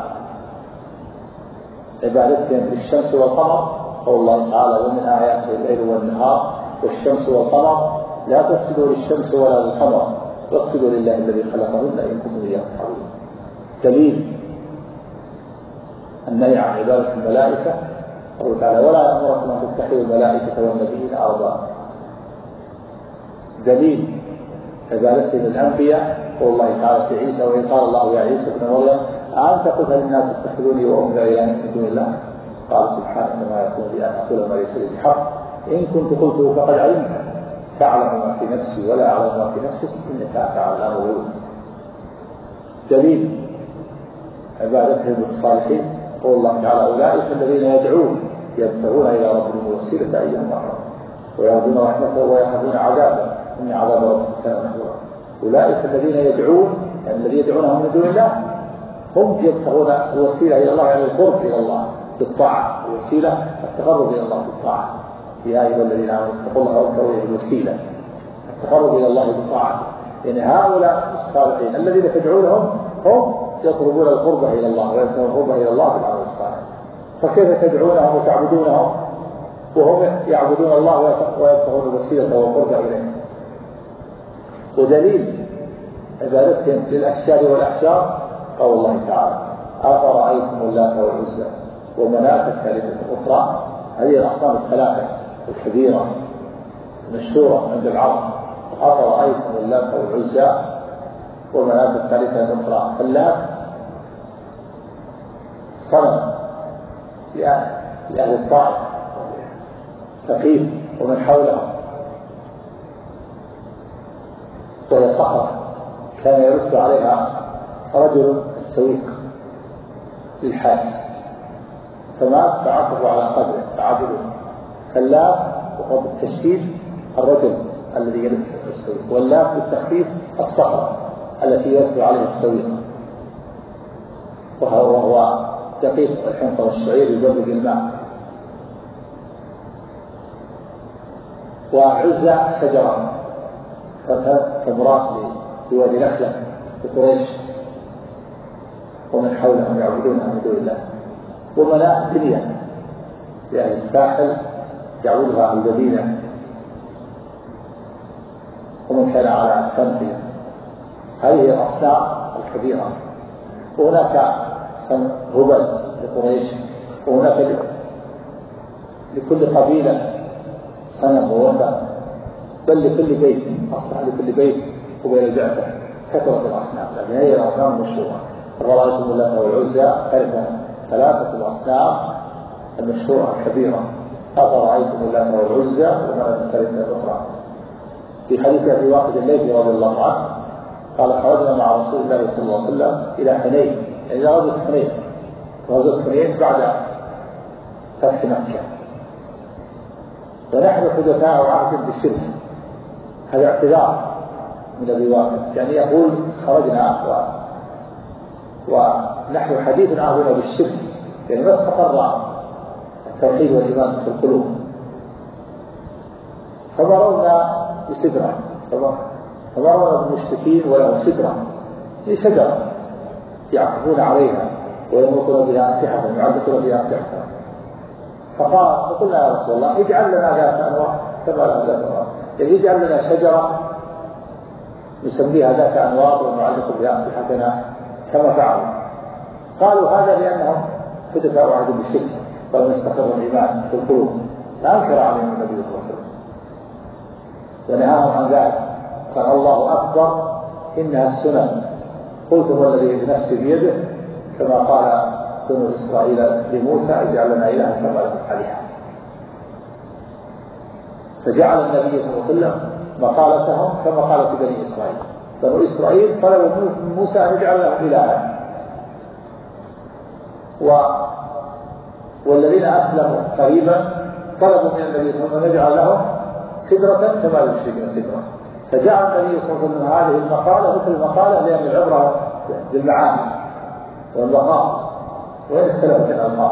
[SPEAKER 2] عبادتهم بالشمس والقمر، قول الله تعالى: ومن آياته الليل والنهار والشمس والقمر لا تسجدوا للشمس ولا للقمر واسجدوا لله الذي خلقهن إن كنتم إياه تعبدون. دليل النهي عن عبادة الملائكة، قوله تعالى: ولا يأمركم أن تتخذوا الملائكة والنبيين أربابا. دليل عبادتهم الأنبياء، قول الله تعالى في عيسى: وإذ قال الله يا عيسى ابن مريم أأنت قلت للناس اتخذوني وأمي إلهين من دون الله؟ قال: سبحانك ما يكون لي أن أقول ما ليس لي بحق، إن كنت قلته فقد علمت، تعلم ما في نفسي ولا أعلم ما في نفسك، إنك أنت علام الغيوب. دليل عبادتهم الصالحين، قول الله تعالى: أولئك الذين يدعون يبتغون إلى ربهم الوسيلة أيهم أقرب ويرجون رحمته ويخافون عذابه إن عذاب ربك كان محذورا. أولئك الذين يدعون يعني الذين يدعونهم من دون الله هم يبتغون الوسيلة إلى الله يعني القرب إلى الله بالطاعة، الوسيلة التقرب إلى الله بالطاعة. يا أيها الذين آمنوا اتقوا الله وابتغوا إليه الوسيلة التقرب إلى الله بالطاعة. يعني هؤلاء الصالحين الذين تدعونهم هم يطلبون القرب إلى الله ويبتغون القرب إلى الله بالعمل الصالح. فكيف تدعونهم وتعبدونهم وهم يعبدون الله ويبتغون الوسيلة والقرب إليه؟ ودليل عبادتهم للأشجار والأحجار قول الله تعالى أفرأيتم اللات والعزى ومناة الثالثة الأخرى. هذه الأصنام الثلاثة الكبيرة المشهورة عند العرب. أفرأيتم اللات والعزى ومناة الثالثة الأخرى. اللات صنم لأهل الطائف ثقيف ومن حولهم، وهي صخرة كان يرث عليها رجل السويق للحاج فمات فعثروا على قدره فعبدوه. فاللات وقد التشديد الرجل الذي يرث السويق، واللات بالتخفيف الصخرة التي يرث عليها السويق، وهو دقيق الحنطة والشعير يجرب الماء. وعزى شجرة سمراء في وادي نخلة في قريش ومن حولهم يعبدونها من دون الله. ومناة بنية لأهل الساحل يعبدها أهل المدينة ومن كان على السمت. هذه الأصنام الكبيرة. وهناك هبل لقريش، وهناك لكل قبيلة صنم ووثن، بل لكل بيت أصبح لكل بيت وبين الجعفة كثرة الأصنام. لكن هي الأصنام المشهورة. أفرأيتم اللات والعزى ثلاثة الأصنام المشهورة الكبيرة. أفرأيتم اللات والعزى ومناة الثالثة الأخرى. في حديث أبي واقد الليثي رضي الله عنه قال خرجنا مع رسول الله صلى الله عليه وسلم إلى حنين، إلى غزوة حنين. غزوة حنين بعد فتح مكة، ونحن حدثاء عهد بالشرك. هذا اعتذار من أبي واقد، يعني يقول خرجنا و... ونحن حديث عهدنا بالشرك، يعني ما استقر التوحيد والإيمان في القلوب. فمررنا بسدرة، فمررنا بالمشركين ولهم سدرة، هي شجرة يعكفون عليها ويموتون بها أسلحة ويعلقون بها أسلحة. فقال فقلنا يا رسول الله اجعل لنا ذات أنواع كما لهم ذات أنواع، يعني اجعل لنا شجرة نسميها ذات أنواع ونعلق بها أسلحتنا كما فعلوا. قالوا هذا لأنهم حدثوا عهد بالشرك ولم يستقر الإيمان في القلوب. لا أنكر عليهم النبي صلى الله عليه وسلم ونهاهم عن ذلك. قال الله أكبر إنها السنن. قلت والذي بنفسي بيده كما قال بنو إسرائيل لموسى اجعل لنا إلها كما لهم آلهة. فجعل النبي صلى الله عليه وسلم مقالتهم كما قالت بني إسرائيل. بنو إسرائيل طلبوا من موسى أن يجعل لهم إلها، و... والذين أسلموا قريبا طلبوا من النبي صلى الله عليه وسلم أن يجعل لهم سدرة كما يشركون سدرة. فجعل النبي صلى الله عليه وسلم هذه المقالة مثل المقالة لأن العبرة بالمعاني والمقاصد وإن اختلفت الألفاظ.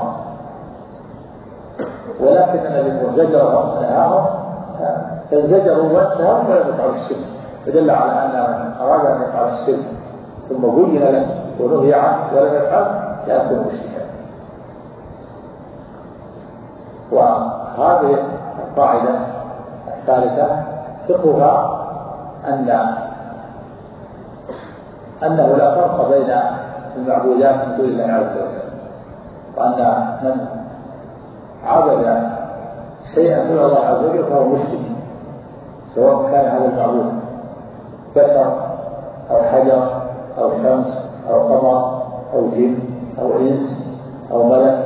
[SPEAKER 2] ولكن النبي صلى الله عليه وسلم زجرهم ونهاهم فزجروا وانتهوا ولم يفعلوا الشرك، فدل على أن أراد أن يفعل الشرك ثم بين له ونهي عنه ولم يفعل لا يكون مشركا. وهذه القاعدة الثالثة فقهها أن أنه لا فرق بين المعبودات من دون الله عز وجل، وأن من عبد شيئا دون الله عز وجل فهو مشرك، سواء كان هذا المعبود بشر أو حجر أو شمس أو قمر أو جن أو إنس أو ملك.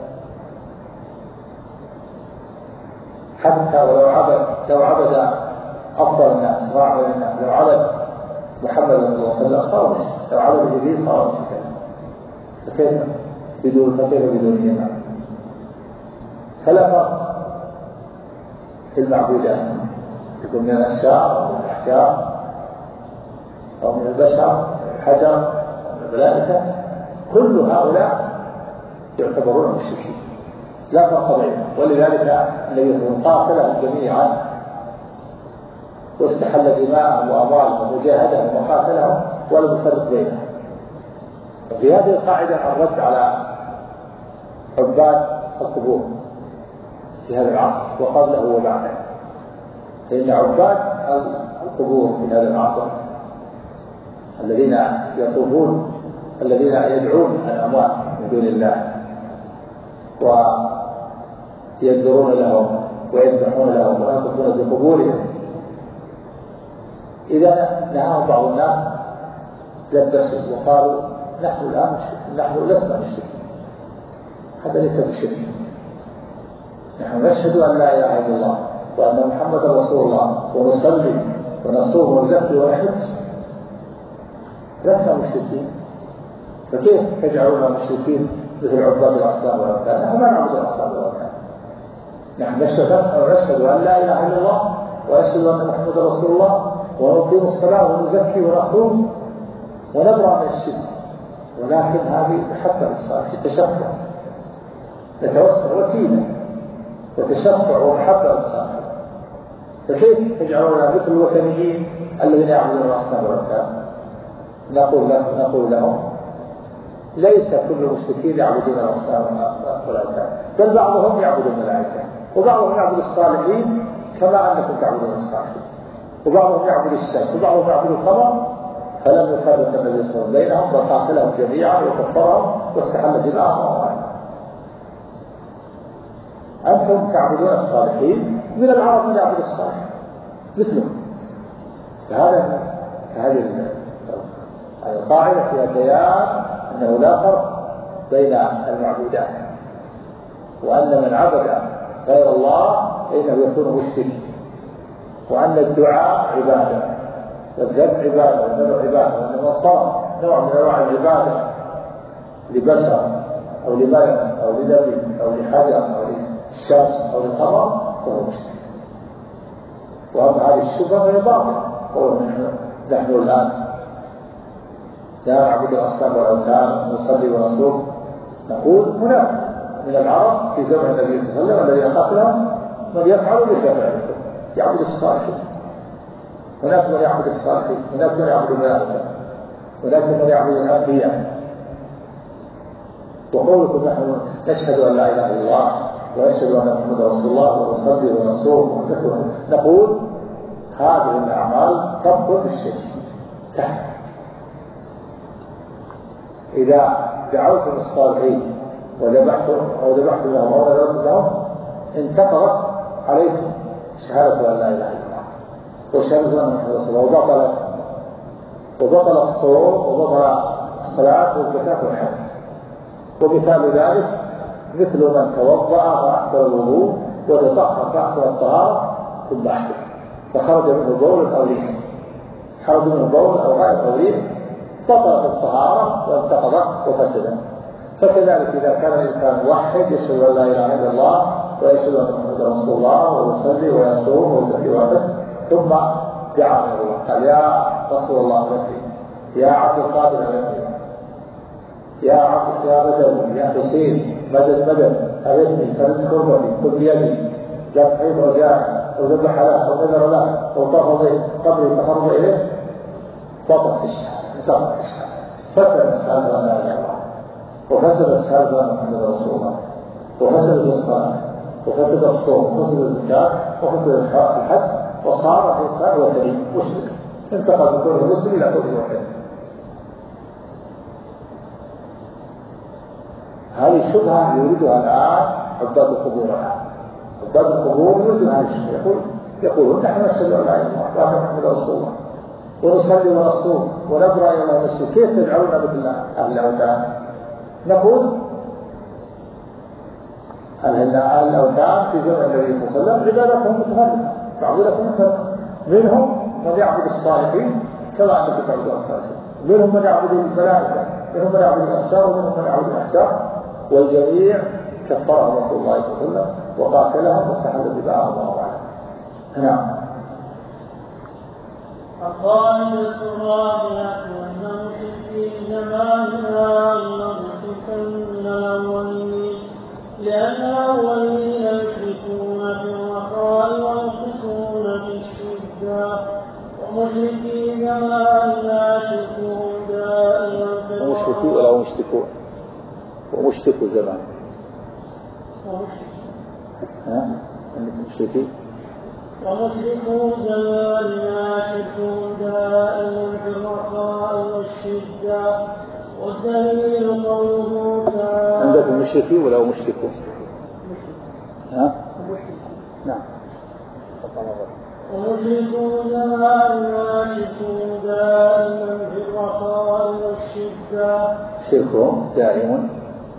[SPEAKER 2] حتى ولو عبد لو عبد أفضل الناس راعي الناس، لو عبد محمد صلى الله عليه وسلم صار مشرك، لو عبد جبريل صار مشركا. فكيف بدون فكيف بدون إيمان؟ فلا فرق في المعبودات، يكون من الأشجار أو من الأحجار أو من البشر حجر من الملائكة، كل هؤلاء يعتبرون مشركين لا فرق بينهم. ولذلك النبي صلى الله عليه وسلم قاتلهم جميعا واستحل دماءهم وأموالهم وجاهدهم وقاتلهم ولم يفرق بينهم. وفي هذه القاعدة الرد على عباد القبور في هذا العصر وقبله وبعده، فإن عباد القبور في هذا العصر الذين يطوفون الذين يدعون الأموات من دون الله وينذرون لهم ويذبحون لهم ويقفون بقبورهم، إذا نهاهم بعض الناس لبسوا وقالوا نحن الآن نحن لسنا مشركين، هذا ليس بشرك، نحن نشهد أن لا إله إلا الله وأن محمد رسول الله ونصلي ونصوم ونزكي ونحج، لسنا مشركين. فكيف تجعلنا مشركين مثل عباد الأصنام والأوثان؟ نحن ما نعبد الأصنام والأوثان، نحن نشهد ونشهد أن لا إله إلا الله ونشهد أن محمد رسول الله ونقيم الصلاة ونزكي ونصوم ونبرأ من الشرك، ولكن هذه محبة للصالح تشفع، نتوسل وسيلة وتشفع ومحبة للصالح. فكيف تجعلنا مثل الوثنيين الذين يعبدون الأصنام والأوثان؟ نقول لهم نقول لهم ليس كل المشركين يعبدون الأصنام والأوثان، بل بعضهم يعبد الملائكة وبعضهم يعبد الصالحين كما أنكم تعبدون الصالحين، وبعضهم يعبد الشمس وبعضهم يعبد القمر، فلم يفرق النبي صلى الله عليه وسلم بينهم بل قاتلهم جميعا وكفرهم واستحل دماءهم وأموالهم. أنتم تعبدون الصالحين، من العرب من يعبد الصالح مثلهم. فهذا هذه القاعدة فيها بيان أنه لا فرق بين المعبودات، وأن من عبد غير الله فإنه يكون مشركا، وأن الدعاء عبادة والذبح عبادة والنذر عبادة، وأن من صام نوع من أنواع العبادة لبشر أو لملك أو لنبي أو لحجر أو للشمس أو للقمر فهو مشرك. وأما هذه الشبهة هي باطلة. نحن نحن الآن لا نعبد الأصنام والأوثان ونصلي ونصوم، نقول هناك من العرب في زمن النبي صلى الله عليه وسلم الذي قاتلهم من يفعل بشفاعته يعبد الصالحين، هناك من يعبد الصالحين، هناك من يعبد الملائكة، هناك من يعبد الأنبياء. وقولكم نحن نشهد أن لا إله إلا الله ونشهد أن محمد رسول الله ونصلي ونصوم ونزكي، نقول هذه الأعمال تبطل الشرك تحت. إذا دعوتم الصالحين وذبحتم أو ذبحتم لهم أو نذرتم لهم انتقضت عليكم شهادة أن لا إله إلا الله وشهادة أن محمد رسول الله، وبطل وبطل الصوم وبطل الصلاة والزكاة والحج. ومثال ذلك مثل من توضأ فأحسن الوضوء وتطهر فأحسن الطهارة ثم أحدث فخرج منه بول أو ريح، خرج منه بول أو غائط أو ريح، بطلت الطهارة وانتقضت وفسدت. فكذلك إذا كان الإنسان موحد يشهد أن لا إله إلا الله ويشهد أن محمد رسول الله ويصلي ويصوم ويزكي ويحج، ثم دعا إلى الله قال يا رسول الله نفسي، يا عبد القادر نفسي، يا عبد يا بدوي يا حسين مدد مدد أردني فرد كربتي كل بيدي لا تصحيب رجاء أو ذبح له أو نذر له أو طاف قبري تقرب إليه، بطلت الشهادة فسد الشهادة أن لا إله إلا الله وفسد الشهادة أن محمد رسول الله وفسد الصلاة وفسد الصوم وفسد الزكاة وفسد الحج، وصار الإنسان وثني مشرك انتقل من كونه مسلم إلى كونه وثني. هذه الشبهة يريدها الآن عباد القبور الآن. عباد القبور يريدون هذه الشبهة، يقول يقولون نحن نشهد أن لا إله إلا الله وأن محمد رسول الله ونصلي ونصوم ونبرأ إلى الله نفسه، كيف تدعونا مثل أهل الأوثان؟ نقول أهل الأوثان في زمن النبي صلى الله عليه وسلم عبادتهم متفرقة، معبودتهم متفرقة، منهم من يعبد الصالحين كما أنكم تعبدون الصالحين، منهم من يعبد الملائكة، منهم من يعبد الأشجار ومنهم من يعبد الأحجار، والجميع كفرهم رسول الله صلى الله عليه وسلم وقاتلهم واستحل دماءهم وأموالهم. نعم.
[SPEAKER 3] القاعدة الرابعة أن مشركي زماننا مشركا من الأولين، لأن الأولين يشركون في الرخاء ويقصون في الشدة، ومشركي زماننا يشركون دائما في الرخاء.
[SPEAKER 2] ومشركي ولا مشركون؟ ومشركوا زمان. ها؟ مشركي
[SPEAKER 3] ومشركوا زماننا يشركون دائما في الرخاء والشدة، والدليل قوله تعالى.
[SPEAKER 2] عندكم مشركي ولا مشركون؟ ها؟ نعم.
[SPEAKER 3] ومشركوا زماننا يشركون دائما في الرخاء والشدة.
[SPEAKER 2] شركهم دائما.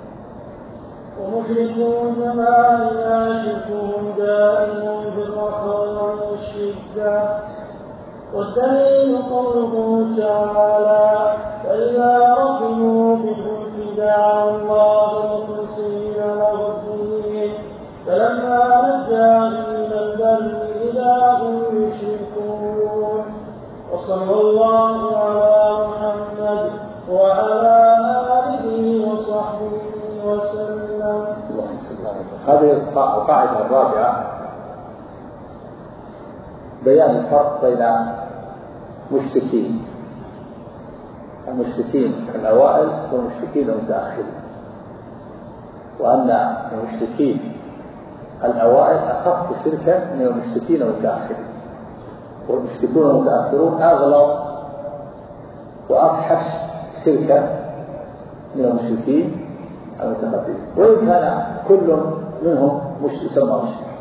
[SPEAKER 3] ومشركوا زماننا يشركون دائما في الرخاء والشدة، والدليل قوله تعالى: فإذا ركبوا بالفلك دعوا الله مخلصين له الدين فلما نجاهم إلى البر إذا هم يشركون. وصلى الله على محمد وعلى آله وصحبه وسلم.
[SPEAKER 2] هذه القاعدة الرابعة بيان الفرق بين مشركين المشركين الأوائل والمشركين المتأخرين، وأن المشركين الأوائل أخف شركا من المشركين المتأخرين، والمشركون المتأخرون أغلظ وأفحش شركا من المشركين المتقدمين، وإن كان كل منهم مش يسمى مشرك،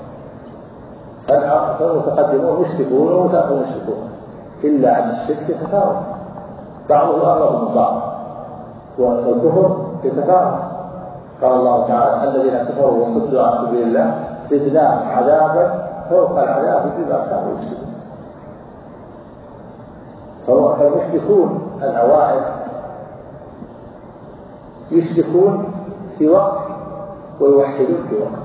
[SPEAKER 2] فالمتقدمون مشركون والمتأخرون مشركون، إلا أن الشرك يتفاوت، بعضه أغلظ من بعض، والكفر يتفاوت. قال الله تعالى: الذين كفروا وصدوا عن سبيل الله زدناهم عذابا فوق العذاب بما كانوا يكسبون. فالمشركون الأوائل يشركون في وقت ويوحدون في وقت،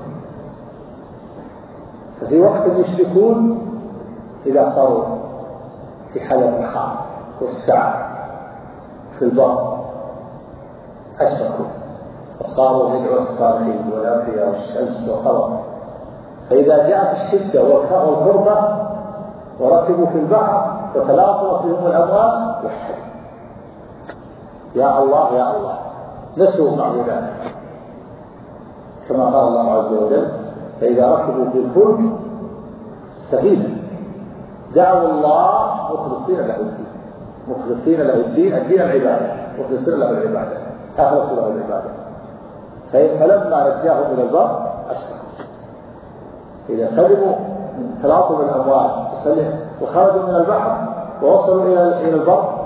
[SPEAKER 2] ففي وقت يشركون إذا صاروا في حالة الخاء والسعة في البر أشركوا وصاروا يدعوا الصالحين والأنبياء والشمس والقمر، فإذا جاءت الشدة والغربة وركبوا في البحر وتلاطمت بهم الأمواج وحدوا يا الله يا الله، نسوا معبودات، كما قال الله عز وجل: فإذا ركبوا في الفلك سفينة دعوا الله مخلصين له الدين، مخلصين له الدين الدين العبادة، مخلصين له العبادة، أخلصوا له العبادة. فلما نجاهم إلى البر أشركوا، إذا سلموا من تلاطم الأمواج وخرجوا من البحر ووصلوا إلى البر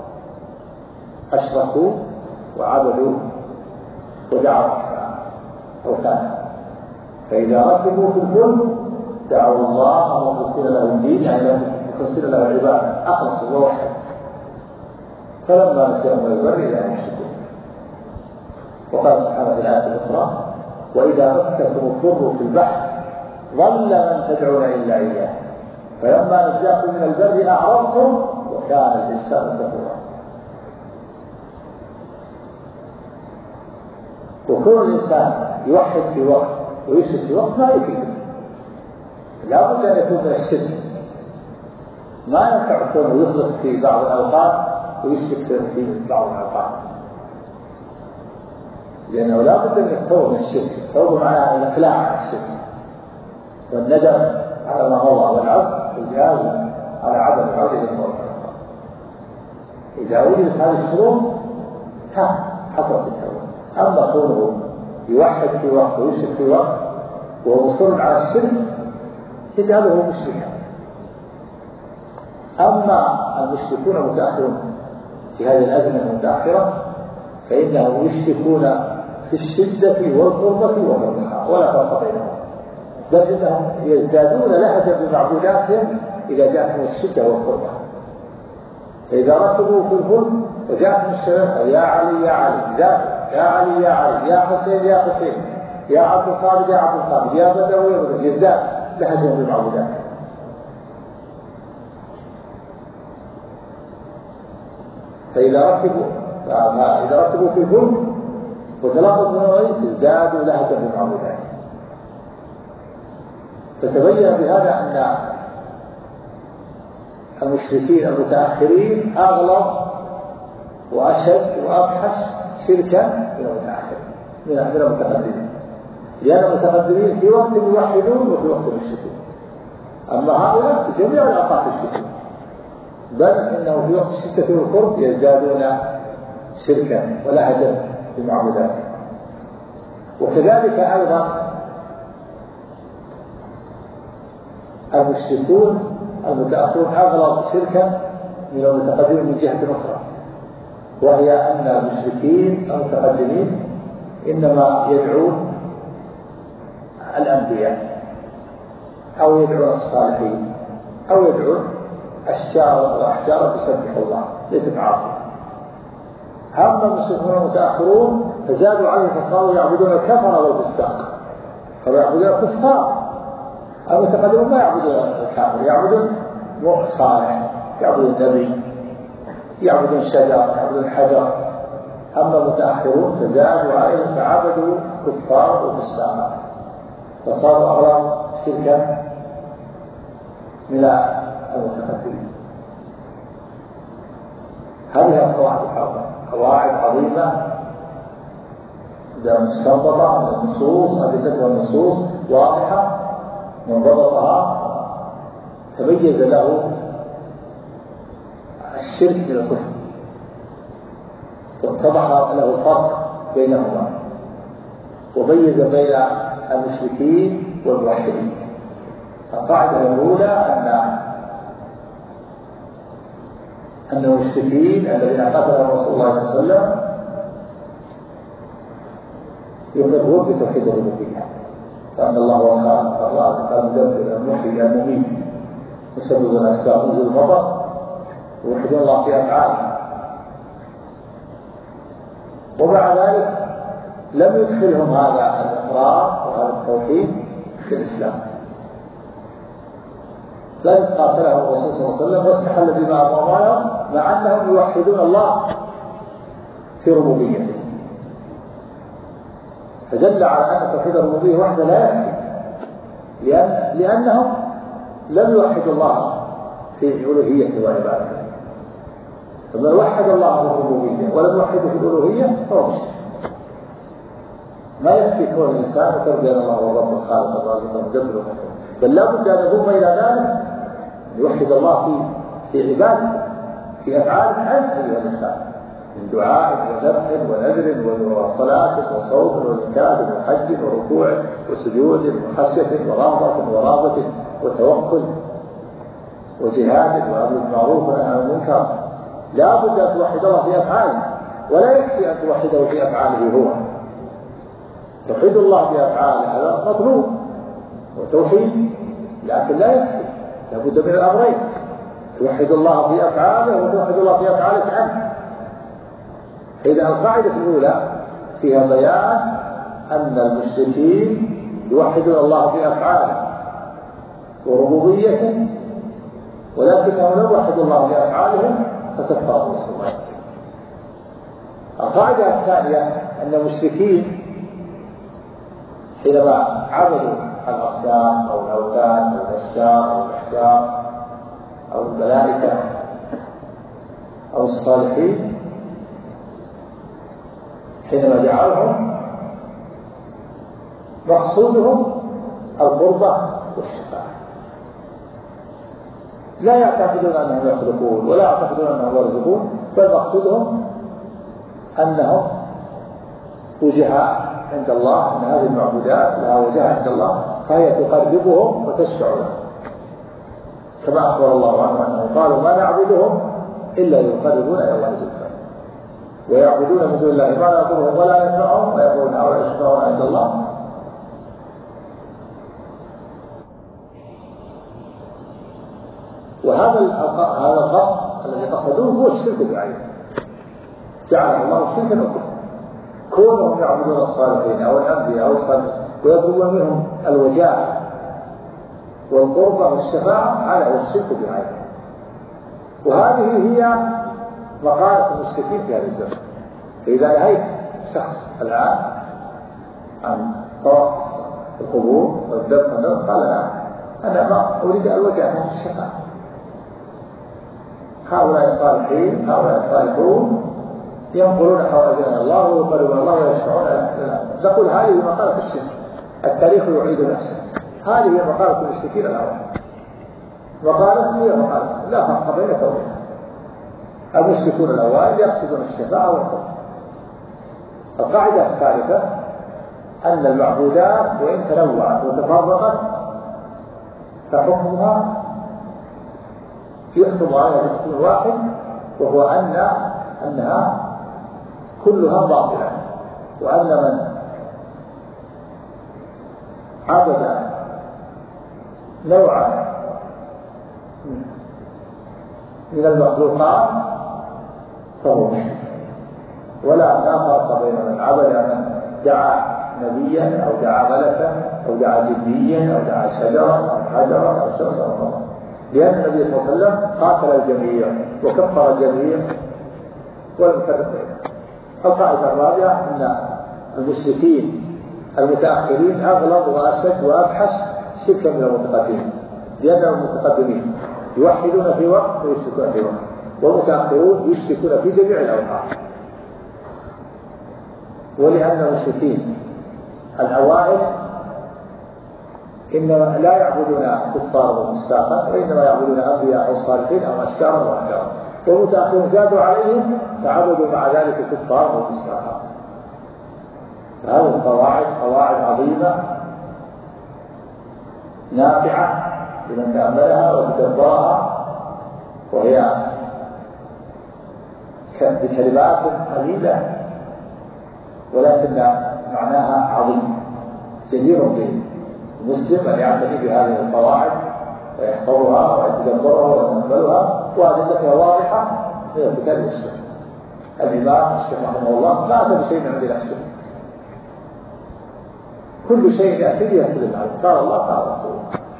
[SPEAKER 2] أشركوا وعبدوا ودعوا أوثانا. فإذا ركبوا في الفلك دعوا الله مخلصين له الدين، يعني مخلصين له العبادة، أخلصوا ووحدوا. فلما نجاهم إلى البر إذا هم يشركون. وقال سبحانه في الآية الأخرى: وإذا مسكم الضر في البحر ظل من تدعون إلا إياه فلما نجاكم من البر أعرضتم وكان الإنسان كفورا. وكل الإنسان يوحد في وقت ويشرك في وقت ما يفيده، لا بد أن يكون من الشرك، ما ينفع كونه يخلص في بعض الأوقات ويشرك في بعض الأوقات، لأنه لا بد أن يتوب من الشرك. التوبة معناها الإقلاع عن الشرك والندم على ما مضى والعزم والجهاد على عدم العودة إلى المرة الأخرى. إذا وجدت هذه الشروط حصلت التوبة. أما كونه يوحد في وقت ويشرك في وقت وهو مصر على الشرك يجعله مشركا. أما المشركون المتأخرون في هذه الأزمة المتأخرة فإنهم يشركون في الشدة والغربة والرخاء ولا فرق بينهم، بل إنهم يزدادون لهجة بمعبوداتهم إذا جاءتهم الشدة والغربة. فإذا ركبوا في الفلك وجاءتهم الشباب: يا علي يا علي، زادوا: يا علي يا علي، يا حسين يا حسين، يا عبد القادر يا عبد القادر، يا بدوي يا بدوي، يزداد لهجهم بمعبوداتهم. فإذا ركبوا فإذا ركبوا في الفلك وتلاقوا النوعين ازدادوا لهجة بالمعبودات. فتبين بهذا أن المشركين المتأخرين أغلظ وأشد وأبحث شركا من المتأخرين من المتقدمين، لأن المتقدمين في وقت يوحدون وفي وقت يشركون، أما هؤلاء في جميع الأوقات يشركون، بل إنه في وقت الشدة والقرب يزدادون شركا ولهجا بالمعبودات. وكذلك أيضا المشركون المتأخرون أغلظ شركا من المتقدمين من جهة أخرى، وهي أن المشركين المتقدمين إنما يدعون الأنبياء أو يدعون الصالحين أو يدعون أشجار وأحجار تسبح الله ليست عاصية. أما المشركون المتأخرون فزادوا عليه فصاروا يعبدون الكفر والفساق، فيعبدون الكفار. المتقدمون ما يعبدون الكافر، يعبدون صالح، يعبدون النبي، يعبدون الشجر، يعبدون الحجر. أما المتأخرون فزادوا عليه فعبدوا كفار وفساق، فصاروا أغلب شركا من المتقدمين. هذه القواعد الحرة قواعد عظيمة مستنبطة من النصوص، أدلتها النصوص واضحة، من ضبطها تميز له الشرك من الكفر واتضح له الفرق بينهما، وميز بين المشركين والموحدين. القاعدة الأولى أن أن المشركين الذين قتلهم رسول الله صلى الله عليه وسلم يقرون بتوحيد الربوبية، فأن الله هو الخالق الرازق المدبر المحيي المميت مسبب الأسباب نزول المطر، ويوحدون الله في أفعاله. ومع ذلك لم يدخلهم هذا الإقرار وهذا التوحيد في الإسلام، بل قاتلهم الرسول صلى الله عليه وسلم واستحل دماءهم وأموالهم مع أنهم يوحدون الله في ربوبيته، فدل على أن توحيد الربوبية وحده لا يكفي، لأن لأنهم لم يوحدوا الله في الألوهية وعبادته. فمن وحد الله في الربوبية ولم يوحده في الألوهية فهو مشرك. ما يكفي كون الإنسان يقر بأن الله هو الرب الخالق الرازق المدبر، بل لا بد أن يقوم إلى ذلك يوحد الله في في عبادته في أفعاله أنت أيها الإنسان، من دعاء وذبح ونذر وصلاة وصوم وزكاة وحج وركوع وسجود وخشية ورغبة ورابة وتوكل وجهاد وأمر بالمعروف والنهي عن المنكر. لا بد أن توحد الله في أفعاله، ولا يكفي أن توحده في أفعاله هو. توحيد الله في أفعاله هذا مطلوب وتوحيد، لكن لا يكفي، لا بد من الأمرين، توحد الله في أفعاله وتوحد الله في أفعالك أنت. إذا القاعدة الأولى فيها بيان أن المشركين يوحدون الله في أفعاله وربوبيته، ولكنهم لم يوحدوا الله في أفعالهم فتكفر رسول الله. القاعدة الثانية أن المشركين حينما عبدوا الأصنام أو الأوثان أو الأشجار أو الأحجار أو الملائكة أو الصالحين، حينما جعلهم مقصودهم القربة والشفاعة، لا يعتقدون أنهم يخلقون ولا يعتقدون أنهم يرزقون، بل مقصودهم أنهم وجهاء عند الله، أن هذه المعبودات لها وجهاء عند الله فهي تقربهم وتشفع لهم، كما أخبر الله عنه أنه قالوا ما نعبدهم إلا يقربون إلى الله زلفى، ويعبدون من دون الله ما لا يضرهم ولا ينفعهم ويقولون هؤلاء يشفعون عند الله. وهذا هذا القصد الذي قصدوه هو الشرك بعينه، جعله الله شركا وكفرا. كونهم يعبدون الصالحين أو الأنبياء أو الصالحين ويطلبون منهم الوجاهة والقربة والشفاعة، هذا هو الشرك بعينه. وهذه هي مقالة المشركين في هذا الزمن. فإذا نهيت شخص الآن عن طواف القبور والذبح والنذر قال لا أنا ما أريد الوجه من الشفاعة. هؤلاء الصالحين هؤلاء الصالحون ينقلون حوائجنا الله ويقربون الله ويشفعون لنا. نقول هذه مقالة الشرك، التاريخ يعيد نفسه. هذه هي مقالة المشركين الأول، مقالة هي مقالة لا فرق بينك وبينها. المشركون الأوائل يقصدون الشفاعة والقرب. القاعدة الثالثة أن المعبودات وإن تنوعت وتفرقت فحكمها يحكم عليها بحكم واحد، وهو أن أنها كلها باطلة، وأن من عبد نوعا من المخلوقات فهو مشرك. ولا فرق بين من عبد من دعا نبيا أو دعا ملكا أو دعا جنيا أو دعا شجرا أو حجرا أو شخصا أو مرة، لأن النبي صلى الله عليه وسلم قاتل الجميع وكفر الجميع ولم يفرق بينهم. القاعدة الرابعة أن المشركين المتأخرين أغلظ وأشد وأبحث شركا من المتقدمين، لأنهم المتقدمين يوحدون في وقت ويشركون في وقت، والمتأخرون يشركون في جميع الأوقات. ولأن المشركين الأوائل إنما لا يعبدون كفارا ومستاقا، وإنما يعبدون أنبياء أو صالحين أو أشجارا وأحجارا، والمتأخرون زادوا عليهم فعبدوا مع ذلك كفارا ومستاقا. هذه القواعد قواعد عظيمة نافعة لمن تأملها وتدبرها، وهي بكلمات قليلة ولكن معناها عظيم. جدير بالمسلم أن يعتني بهذه القواعد ويحفظها ويتدبرها ويتأملها، وأدلتها واضحة من الكتاب والسنة. الإمام الشيخ رحمه الله ما أتى بشيء من عند نفسه، كل شيء يأتي يستدل عليه، قال الله قال رسوله.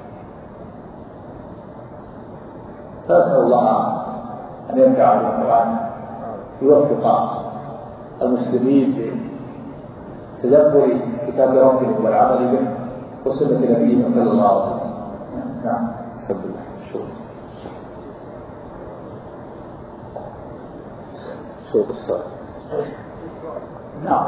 [SPEAKER 2] فأسأل الله أن ينفع بالقرآن، يوفق المسلمين لتدبر كتاب ربهم والعمل به وسنة نبينا صلى الله عليه وسلم. نعم. بسم الله. شوف شوف الصلاة. نعم.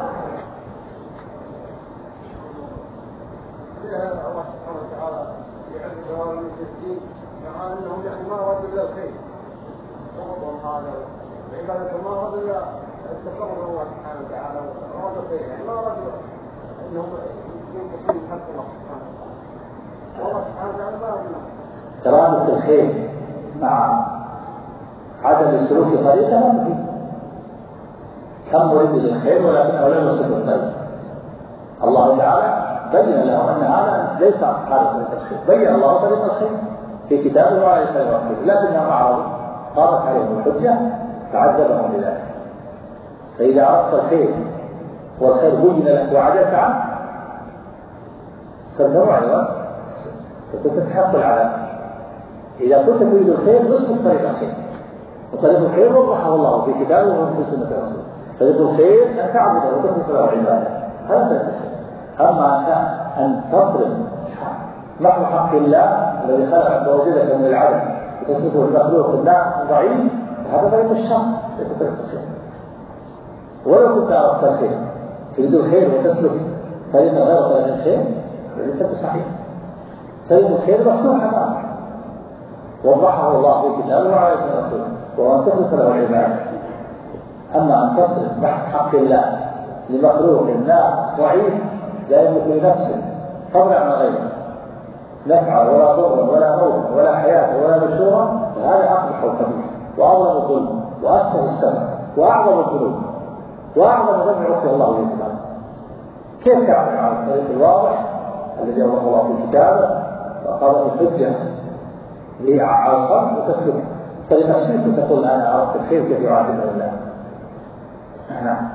[SPEAKER 4] الله سبحانه وتعالى يعلم جواب المسلمين مع انهم يعني ما ارادوا الا الخير، وقضوا هذا عبادة ما ارادوا الا التقرب الله سبحانه وتعالى، ارادوا الخير يعني ما ارادوا انهم ينقصون حق الله سبحانه وتعالى. والله سبحانه وتعالى ما ارادوا
[SPEAKER 2] إرادة الخير مع عدم سلوك طريقة لا تفيد. كم مريد للخير ولكنه لا يصل الخير. الله تعالى بين له أن هذا ليس خارج من الخير، بين الله طريق الخير في كتابه وعلى لسان رسوله، لكنهم أعرضوا قامت عليهم الحجة فعذبهم بذلك. فإذا أردت الخير والخير بين لك وعدلت عنه صدروا عليه فتستحق العذاب. إذا كنت تريد الخير نصف طريق الخير، وطريق الخير وضحه الله في كتابه وفي سنة رسوله. طريق الخير أن تعبده وتخلص له عبادة، هذا طريق الخير. أما أن تصرف نحو حق الله الذي خلقك ووجدك من العدم وتصرفه المخلوق الناس ضعيف، هذا طريق الشر ليس طريق الخير. ولو كنت أردت الخير تريد الخير وتسلك طريقا غير طريق الخير ليس صحيح. طريق الخير مفتوح أمامك وضحه الله في كتابه وعلى لسان رسوله، وأن تخلص له العبادة. أما أن تصرف نحو حق الله لمخلوق الناس ضعيف لا يملك لنفسه فضلا عن غيره نفعا ولا ضرا ولا موتا ولا حياة ولا نشورا، فهذا أقبح القبيح وأظلم الظلم وأسفل السمع وأعظم الذنوب وأعظم ذنب عصي الله ويتبعه. كيف تعمل على الطريق الواضح الذي وضح الله في كتابه وقامت الحجة على الخلق وتسلك طريق الشرك وتقول أنا عرفت الخير كيف يعادل الله. نعم.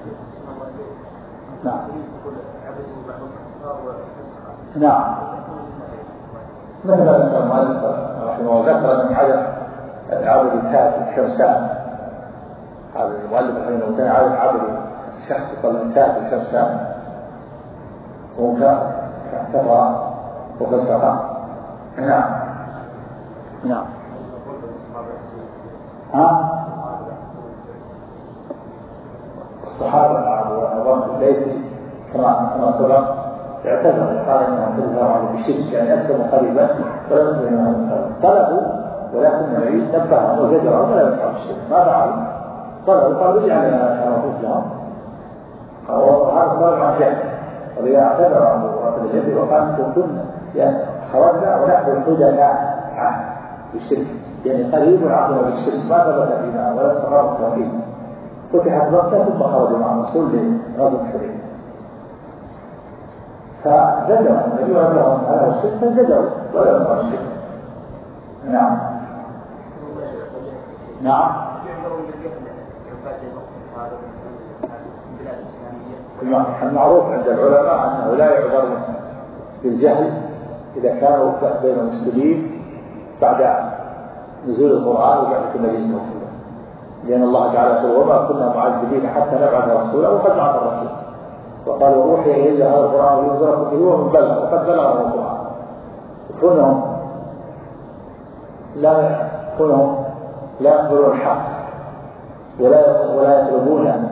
[SPEAKER 2] نعم. نعم. مثل ما ذكر المؤلف رحمه الله ذكر من عدم العبد الثالث الشمسان هذا المؤلف رحمه الله تعالى عالم عابد شخص يقول كافر شخصان وكفر وفسق. نعم نعم. ها الصحابة وعظام الليثي كما كما سبق اعتذر قال انهم تظهر على الشرك يعني اسلموا قريبا ولم يكن طلبوا ولكن النبي نبههم وزجرهم ولا يفعلوا الشرك. ما فعلوا؟ طلبوا قالوا اجعل لنا كما قلت لهم وهذا طلب عن جهل ولذا اعتذر عن قتل اليد وقال كنا يعني خرجنا ونحن حدثاء عن الشرك يعني قريب عقلنا بالشرك ما ثبت فينا ولا استقر التوحيد. فتحت مكة ثم خرجوا مع الرسول لغزوة حنين فزجروا النبي لهم على الشرك فزجروا ولا ينفع الشرك. نعم نعم. المعروف عند العلماء أنه لا يعذر بالجهل إذا كانوا بين المسلمين بعد نزول القرآن وبعثة النبي صلى الله عليه وسلم، لأن الله تعالى يقول وما كنا معذبين حتى نبعث رسولا وقد بعث الرسول وقال وأوحي إلي هذا القرآن لينذركم به ومن بلغ وقد بلغهم القرآن. كونهم لا كونهم لا يقبلون الحق ولا ولا يطلبون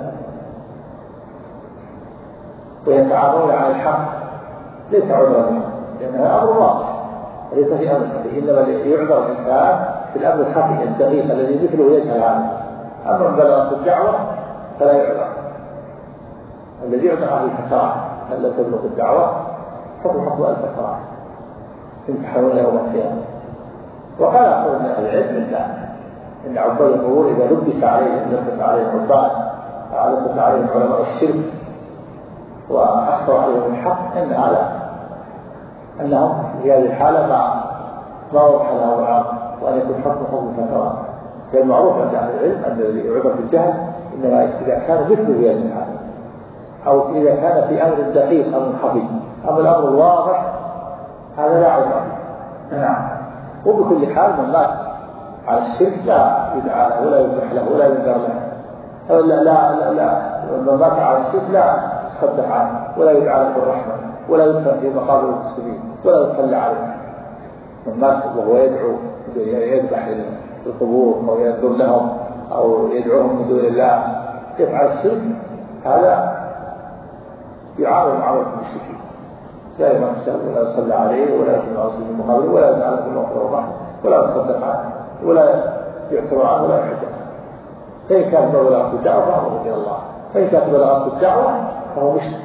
[SPEAKER 2] ويتعاونون على الحق ليس عذرا لأنها أمر واضح وليس في أمر خفي. إنما يعذر الإنسان في الأمر الخفي الدقيق الذي مثله يسهل عنه. أما من بلغت الدعوة فلا يعذر. الذي يعذر أهل الفترات ألا تبلغ الدعوة حكم حكم الفترات يمتحنون يوم القيامة. وقال أخوة من أهل العلم إن عباد القبور إذا لبس عليهم لبس عليهم عباد لبس عليهم علماء الشرك وأخطأوا عليهم الحق إن هذا أنهم في هذه الحالة ما ما وضح لهم العام وأن يكون حكم حكم فترات. فالمعروف عند أهل العلم أن الذي يعذر بالجهل إنما إذا كان مثل في هذه الحالة أو إذا كان في أمر دقيق أمر خفي. أما الأمر الواضح هذا لا عذر. نعم. وبكل حال من مات على الشرك لا يدعى له ولا يذبح له ولا ينذر له. لا لا لا, لا. من مات على الشرك لا يصدق عنه ولا يدعى له بالرحمة ولا يدفن في مقابر المسلمين ولا يصلى عليه. من مات وهو يدعو يذبح القبور أو ينذر لهم أو يدعوهم من دون الله يفعل الشرك هذا يعامل معاملة المشركين لا يمسه ولا يصلى عليه ولا يجمع رسول المقابر ولا يدعى له بالمغفرة والرحمة ولا يصدق عنه ولا يعتبر عنه ولا يحجر. فإن كانت بلغت الدعوة فأمره إلى الله، فإن كانت بلغت الدعوة فهو مشرك.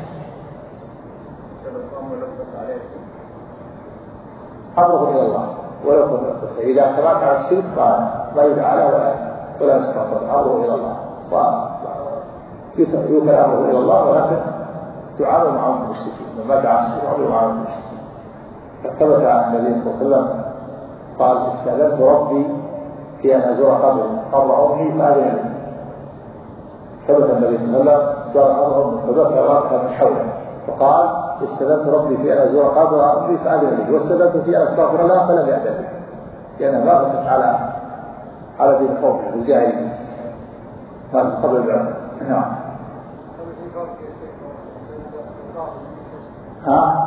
[SPEAKER 2] أمره إلى الله ولو كنت أتصل إذا كمات على الشرك ما يدعى له ولا ولا يستغفر. أمره إلى الله ويوكل أمره إلى الله ولكن تعامل مع المشركين. من مات على الشرك عمله مع المشركين. فثبت عن النبي صلى الله عليه وسلم قال استأذنت ربي في أن أزور قبر قبر أمي فأذن لي. ثبت النبي صلى الله عليه وسلم زار قبر أمي فذكر رأسها من حوله فقال استأذنت ربي في أن أزور قبر أمي فأذن لي واستأذنت في أن أستغفر الله فلم يأذن لي لأنها ما كانت على على دين قومه الجاهلين ما قبل البعثة. نعم. ها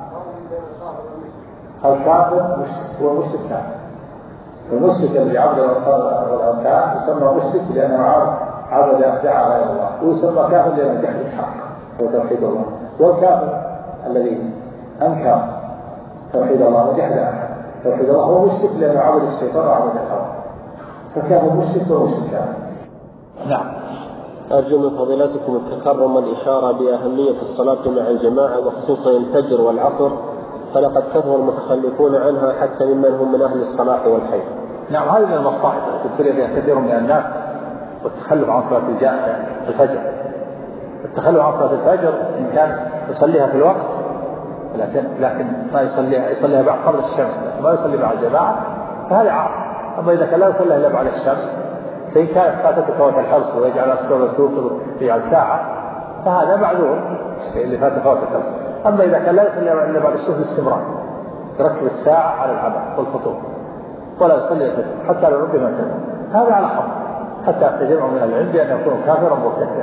[SPEAKER 2] الكافر هو مشرك كافر. المشرك الذي عبد والأركان يسمى مشرك لأنه عبد دعا غير الله ويسمى كافر لأنه جحد الحق وتوحيد الله. والكافر الذي أنكر توحيد الله وجحد توحيد الله هو مشرك لأنه عبد الشيطان وعبد الهوى فكافر مشرك ومشرك كافر. نعم.
[SPEAKER 5] أرجو من فضيلتكم التكرم والإشارة بأهمية الصلاة مع الجماعة وخصوصا الفجر والعصر فلقد كثر المتخلفون عنها حتى ممن هم من أهل الصلاح والخير.
[SPEAKER 2] نعم. هذه من المصائب التي ابتلي بها كثير من الناس والتخلف عن صلاة الفجر. التخلف عن صلاة الفجر إن كان يصليها في الوقت لكن لكن ما يصليها يصليها بعد قبل الشمس ما يصلي مع الجماعة فهذا عاصي. أما إذا كان لا يصليها إلا بعد الشمس فإن كانت فاتته فوات الحرص ويجعل أسباب توقظ في ساعة فهذا معذور اللي فات فوات الحرص. أما إذا كان لا يصلي إلا بعد الشمس استمرار تركب الساعة على العمل والفطور ولا يصلي الفجر حتى لو ربما كان هذا على خطأ حتى يحتجمع من العلم بأن يكون كافرا مرتدا.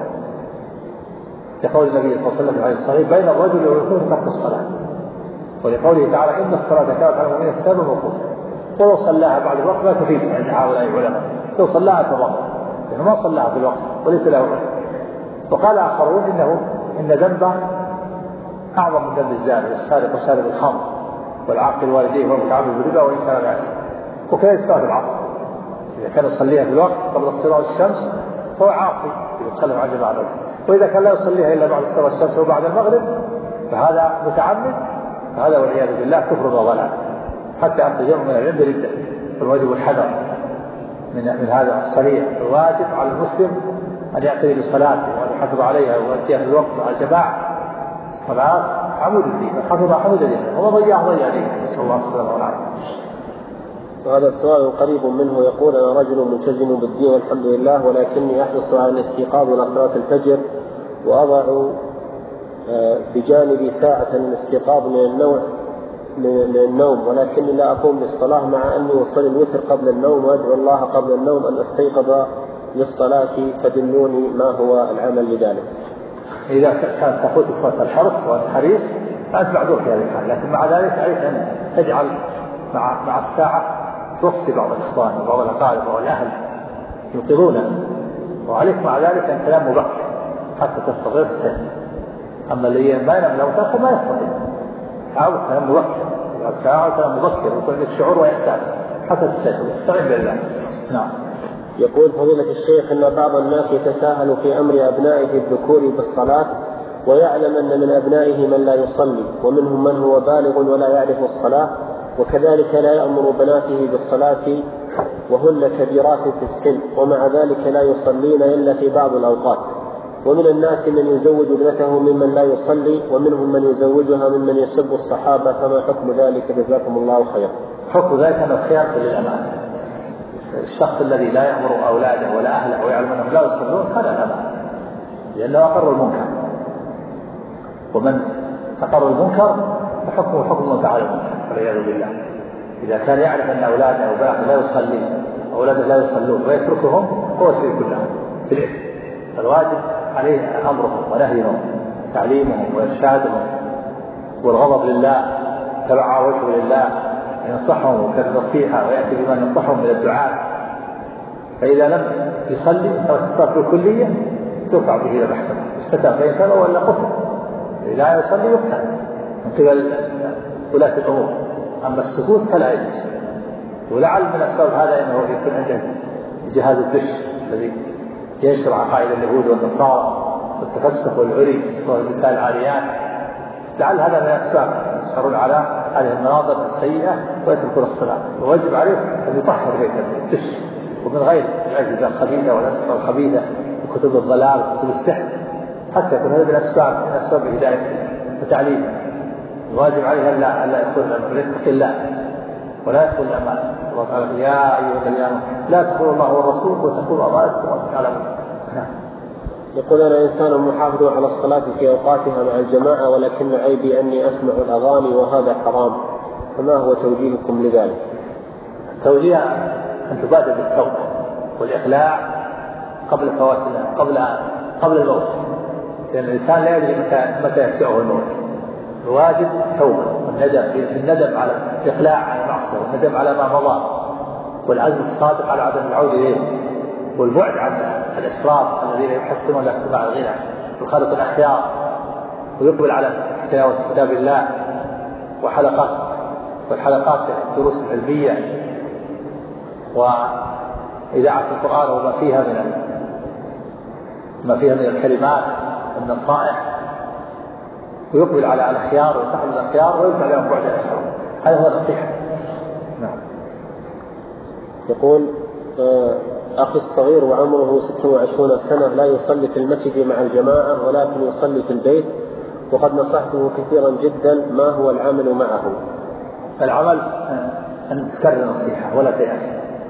[SPEAKER 2] لقول النبي صلى الله عليه وسلم عليه الصلاة بين الرجل والكفر ترك الصلاة، ولقوله تعالى إن الصلاة كانت على المؤمنين كتابا موقوتا. ولو صلاها بعد الوقت لا تفيد عند هؤلاء العلماء، لو صلاها تمام لأنه ما صلاها في الوقت وليس له وقت. وقال آخرون إنه إن ذنبه أعظم من ذنب الزاني والسارق وشارب الخمر والعاقل والديه والمتعامل بالربا وإن كان ناسا. وكذلك صلاة العصر إذا كان يصليها في الوقت قبل الصلاة والشمس فهو عاصي يتخلف عن جماعة الوقت، وإذا كان لا يصليها إلا بعد الصلاة والشمس وبعد المغرب فهذا متعمد، فهذا والعياذ بالله كفر وضلال حتى يحتجم من العلم بالردة. فالواجب الحذر من من هذا الصريح. الواجب على المسلم أن يعتني بصلاته وأن يحافظ عليها ويؤديها في الوقت مع الجماعة. الصلاة عمود الدين، حفظ عمود الدين وما ضيعه ضيع عليه، نسأل الله السلامة والعافية.
[SPEAKER 5] وهذا السؤال قريب منه يقول: أنا رجل ملتزم بالدين والحمد لله، ولكني أحرص على الاستيقاظ إلى صلاة الفجر، وأضع بجانبي ساعة للاستيقاظ من النوم من النوم ولكني لا أقوم بالصلاة، مع أني أصلي الوتر قبل النوم وأدعو الله قبل النوم أن أستيقظ للصلاة، فدلوني ما هو العمل لذلك.
[SPEAKER 2] إذا كانت تفوتك فترة الحرص والحريص فأنت معذور في هذه الحال، لكن مع ذلك عليك أن تجعل مع مع الساعة توصي بعض الإخوان وبعض الأقارب والأهل يوقظونك، وعليك مع ذلك أن تنام مبكر حتى تستطيع السنة. أما اللي ما ينام لو تأخر ما يستطيع، حاول تنام مبكر الساعة تنام مبكر ويكون لك شعور وإحساس حتى تستيقظ. استعن بالله. نعم.
[SPEAKER 5] يقول فضيلة الشيخ أن بعض الناس يتساهل في أمر أبنائه الذكور بالصلاة، ويعلم أن من أبنائه من لا يصلي، ومنهم من هو بالغ ولا يعرف الصلاة، وكذلك لا يأمر بناته بالصلاة وهن كبيرات في السن، ومع ذلك لا يصلين إلا في بعض الأوقات. ومن الناس من يزوج ابنته ممن لا يصلي، ومنهم من يزوجها ممن يسب الصحابة، فما حكم ذلك؟ جزاكم الله خيرا.
[SPEAKER 2] حكم ذلك أن الخيار للأمان. الشخص الذي لا يأمر أولاده ولا أهله ويعلم أنهم لا يصلون خلى الأمان، لأنه أقر المنكر، ومن أقر المنكر فحكمه حكم الله تعالى المنكر والعياذ بالله. إذا كان يعرف أن أولاده وبناته لا يصلي أولاده لا يصلون ويتركهم هو شيء كله بالإثم. فالواجب عليه أمرهم ونهيهم، تعليمهم وإرشادهم، والغضب لله، تبع وجهه لله، ينصحهم كالنصيحة ويأتي بما ينصحهم من الدعاء. فإذا لم يصلي فاختصار بالكلية يرفع به إلى المحكمة يستتاب فإن كان ولا قتل. إذا لا يصلي يقتل من قبل ولاة الأمور. أما السكوت فلا يجوز. ولعل من السبب هذا أنه يكون عنده جهاز الدش الذي ينشر عقائد اليهود والنصارى والتفسخ والعري صور النساء العاريات. لعل هذا من الأسباب يسهرون على هذه المناظر السيئة ويتركون الصلاة. وواجب عليه أن يطهر بيت الدش ومن غير الأجهزة الخبيثة والأسفار الخبيثة وكتب الضلال وكتب السحر، حتى يكون هذا من الأسباب من أسباب هداية وتعليم. الواجب عليه ألا ألا يدخل الأمر، يتقي الله ولا يدخل الأمان. الله تعالى يا أيها الذين آمنوا لا تخونوا الله والرسول وتخونوا أمانتكم وأنتم تعلمون.
[SPEAKER 5] يقول أنا إنسان محافظ على الصلاة في أوقاتها مع الجماعة، ولكن عيبي أني أسمع الأغاني وهذا حرام، فما هو توجيهكم لذلك؟
[SPEAKER 2] توجيه أن تبادر بالتوبة والإقلاع قبل فوات قبل قبل الموت، لأن الإنسان لا يدري متى متى يفجأه الموت. الواجب التوبة والندم، الندم على الإقلاع عن المعصية، والندم على ما مضى، والعزم الصادق على عدم العودة إليه، والبعد عن الإسراف الذين يحسنون لا سماع الغنى وخلق الأخيار، ويقبل على تلاوة كتاب الله وحلقات والحلقات الدروس العلمية وإذاعة القرآن وما فيها من ما فيها من الكلمات والنصائح، ويقبل على الأخيار ويصحب الأخيار ويدفع لهم بعد الإسراف. هذا هو النصيحة. نعم.
[SPEAKER 5] يقول أخي الصغير وعمره ستة وعشرين سنة لا يصلي في المسجد مع الجماعة ولكن يصلي في البيت، وقد نصحته كثيرا جدا، ما هو العمل معه؟
[SPEAKER 2] العمل أن تكرر النصيحة ولا تيأس،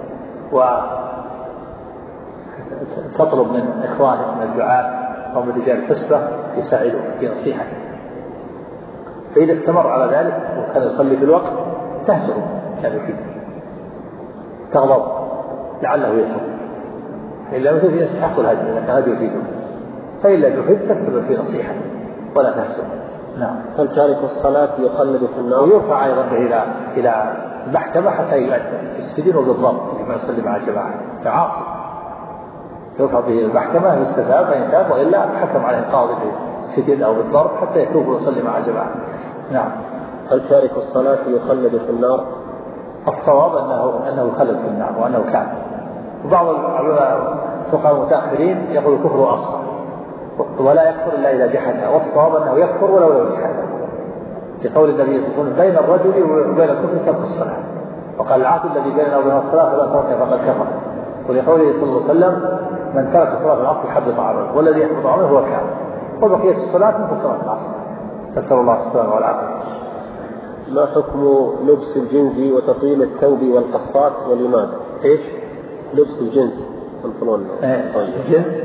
[SPEAKER 2] وتطلب من إخوانك من الدعاء أو من رجال الحسبة يساعدوك في نصيحتك. فإذا استمر على ذلك وكان يصلي في الوقت تهجره كان فيه تغضب لعله يتوب، إلا مثل يستحق الهجر لأن هذا يفيده، فإن لم يفيد تسبب في نصيحة ولا تهجر. نعم.
[SPEAKER 5] هل تارك الصلاة يخلد في النار؟
[SPEAKER 2] ويرفع أيضا به إلى إلى المحكمة حتى يؤدى في السجن وبالضبط لما يصلي مع جماعة عاصي، يرفع به إلى المحكمة يستتاب فإن تاب، وإلا حكم عليه القاضي بالسجن أو بالضرب حتى يتوب ويصلي مع جماعة. نعم.
[SPEAKER 5] هل تارك الصلاة يخلد في النار؟
[SPEAKER 2] الصواب أنه أنه يخلد في النار وأنه كافر. وبعض العلماء الفقهاء المتأخرين يقول كفر أصغر ولا يكفر إلا إذا جحدها، والصواب أنه يكفر ولو لم يجحدها، لقول النبي صلى الله عليه وسلم بين الرجل وبين الكفر ترك الصلاة، وقال العهد الذي بيننا وبين الصلاة فلا تركها فقد كفر، ولقوله صلى الله عليه وسلم من ترك صلاة العصر حبط عمله والذي يحبط عمله هو كافر، وبقية الصلاة مثل صلاة العصر. نسأل الله السلامة والعافية.
[SPEAKER 5] ما حكم لبس الجنز وتطويل الثوب والقصات ولماذا؟
[SPEAKER 2] ايش؟
[SPEAKER 5] لبس الجنز بنطلون
[SPEAKER 2] الجنس؟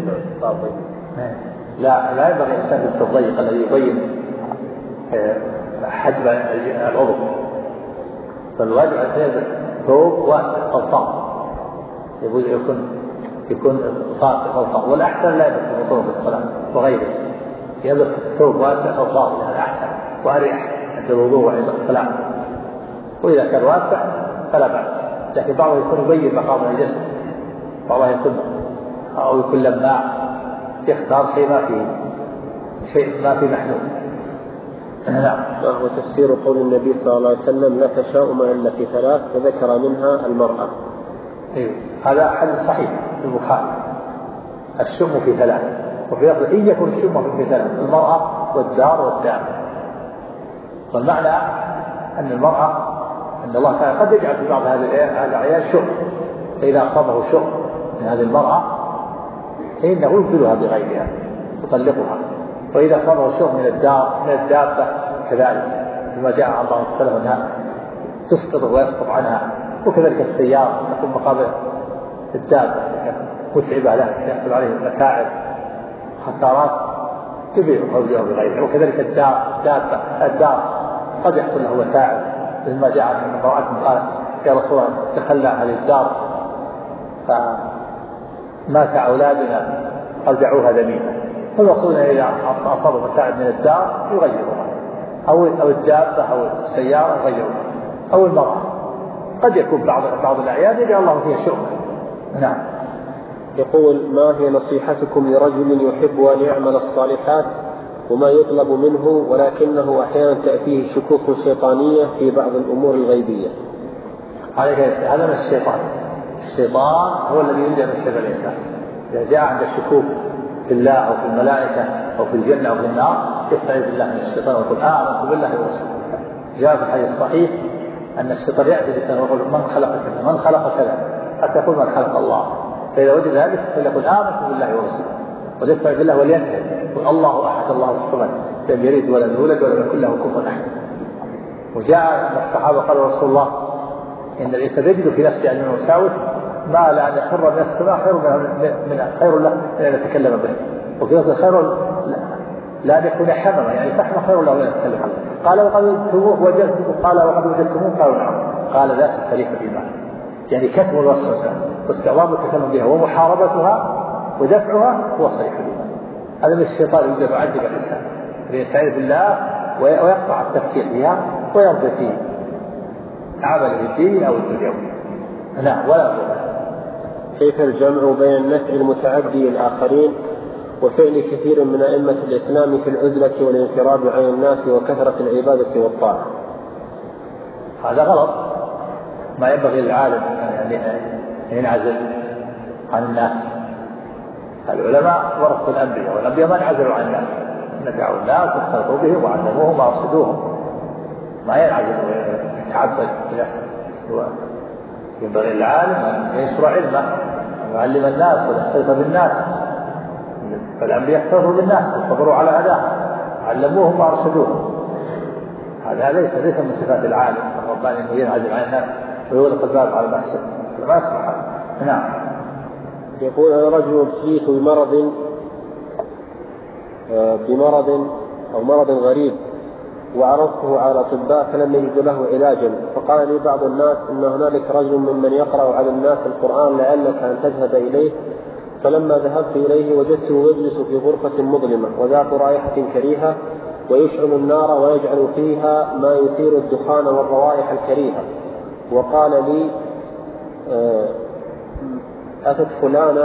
[SPEAKER 2] لا لا ينبغي الإنسان لبس الضيق الذي يبين حجم العضو، فالواجب على الإنسان يلبس ثوب واسع ألطام يقول يكون يكون فاصل ألطام، والأحسن لا يلبس البطون في الصلاة وغيره، يلبس ثوب واسع ألطام هذا أحسن وأريح عند الوضوء وعند الصلاة، وإذا كان واسع فلا بأس، لكن بعضه يكون يبين مقام الجسم، بعضه يكون أو يكون لماع، يختار شيء ما فيه شيء ما فيه محلول.
[SPEAKER 5] نعم. ما هو تفسير قول النبي صلى الله عليه وسلم لا تشاؤم إلا في ثلاث وذكر منها المرأة؟
[SPEAKER 2] إيه. هذا حديث صحيح في البخاري، الشم في ثلاث، وفي لفظ إن يكن الشم في ثلاث المرأة والدار والدابة، والمعنى أن المرأة أن الله تعالى قد يجعل في بعض هذه الأعيان شم، فإذا أصابه شم من هذه المرأة فإنه يبدلها بغيرها يطلقها، وإذا أصابه شم من الدار من الدابة كذلك كما جاء عن بعض السلف أنها تسقط ويسقط عنها، وكذلك السيارة تكون مقابل الدابة متعبة له يحصل عليه متاعب خسارات يبيعها ويبيعها بغيرها، وكذلك الدار دابة الدار قد يحصل له متاعب، لما جاء عن امرأة قالت يا رسول الله تخلى عن الدار فمات أولادنا أرجعوها ذميمة، فالرسول إذا أصاب متاعب من الدار يغيرها، أو أو الدابة أو السيارة يغيرها، أو المرأة قد يكون بعض بعض الأعياد يجعل الله فيها شؤم. نعم.
[SPEAKER 5] يقول ما هي نصيحتكم لرجل يحب أن يعمل الصالحات وما يطلب منه ولكنه أحيانا تأتيه شكوك شيطانية في بعض الأمور الغيبية؟
[SPEAKER 2] هذا من الشيطان، الشيطان هو الذي يريد أن يشرب الإنسان، إذا جاء عند الشكوك في الله أو في الملائكة أو في الجنة أو في النار يستعيذ بالله من الشيطان ويقول آمنت بالله ورسوله. جاء في الحديث الصحيح أن الشيطان يأتي الإنسان ويقول من خلق كذا من خلق كذا حتى يقول من خلق الله، فإذا وجد ذلك فليقول آمنت بالله ورسوله وليستعيذ بالله ولينتهي يقول الله أحد الله الصمد لم يلد ولم يولد ولم يكن له كفوا أحد. وجاء الصحابة قال رسول الله إن الإنسان يجد في نفسه أن يساوس ما لا أن يخر من السماء خير من خير له من أن يتكلم به، وفي نفس خير لا أن يكون حمما يعني فحم خير له من أن يتكلم عنه. قال وقد وجدتموه وجدتموه قال وقد وجدتموه قالوا نعم قال ذات السليم الإيمان، يعني كتم الوسوسة واستعظام التكلم بها ومحاربتها ودفعها هو صريح الإيمان. هذا من الشيطان يريد أن يعذب الإنسان ليستعيذ بالله ويقطع التفكير فيها ويرضي في عمله الديني أو الدنيوي. نعم. ولا أقول
[SPEAKER 5] كيف الجمع بين النفع المتعدي الآخرين وفعل كثير من أئمة الإسلام في العزلة والانفراد عن الناس وكثرة العبادة والطاعة؟
[SPEAKER 2] هذا غلط، ما ينبغي للعالم أن ينعزل عن الناس. العلماء ورثوا الأنبياء والأنبياء ما انعزلوا عن الناس، نفعوا الناس واختلطوا بهم وعلموهم وأرشدوهم، ما ينعزل ويتعبد بنفسه. ينبغي للعالم أن ينشر علمه ويعلم الناس ويختلط بالناس، فالأنبياء اختلطوا بالناس وصبروا على أداء علموهم وأرشدوهم. هذا ليس ليس من صفات العالم الرباني أنه ينعزل عن الناس ويغلق الباب على الناس، ما يصلح. نعم.
[SPEAKER 5] يقول أنا رجل ابتليت بمرض بمرض أو مرض غريب وعرضته على أطباء فلم يجد له علاجا، فقال لي بعض الناس إن هنالك رجل ممن يقرأ على الناس القرآن لعلك أن تذهب إليه فلما ذهبت إليه وجدته يجلس في غرفة مظلمة وذات رائحة كريهة، ويشعل النار ويجعل فيها ما يثير الدخان والروائح الكريهة. وقال لي: أتت فلانة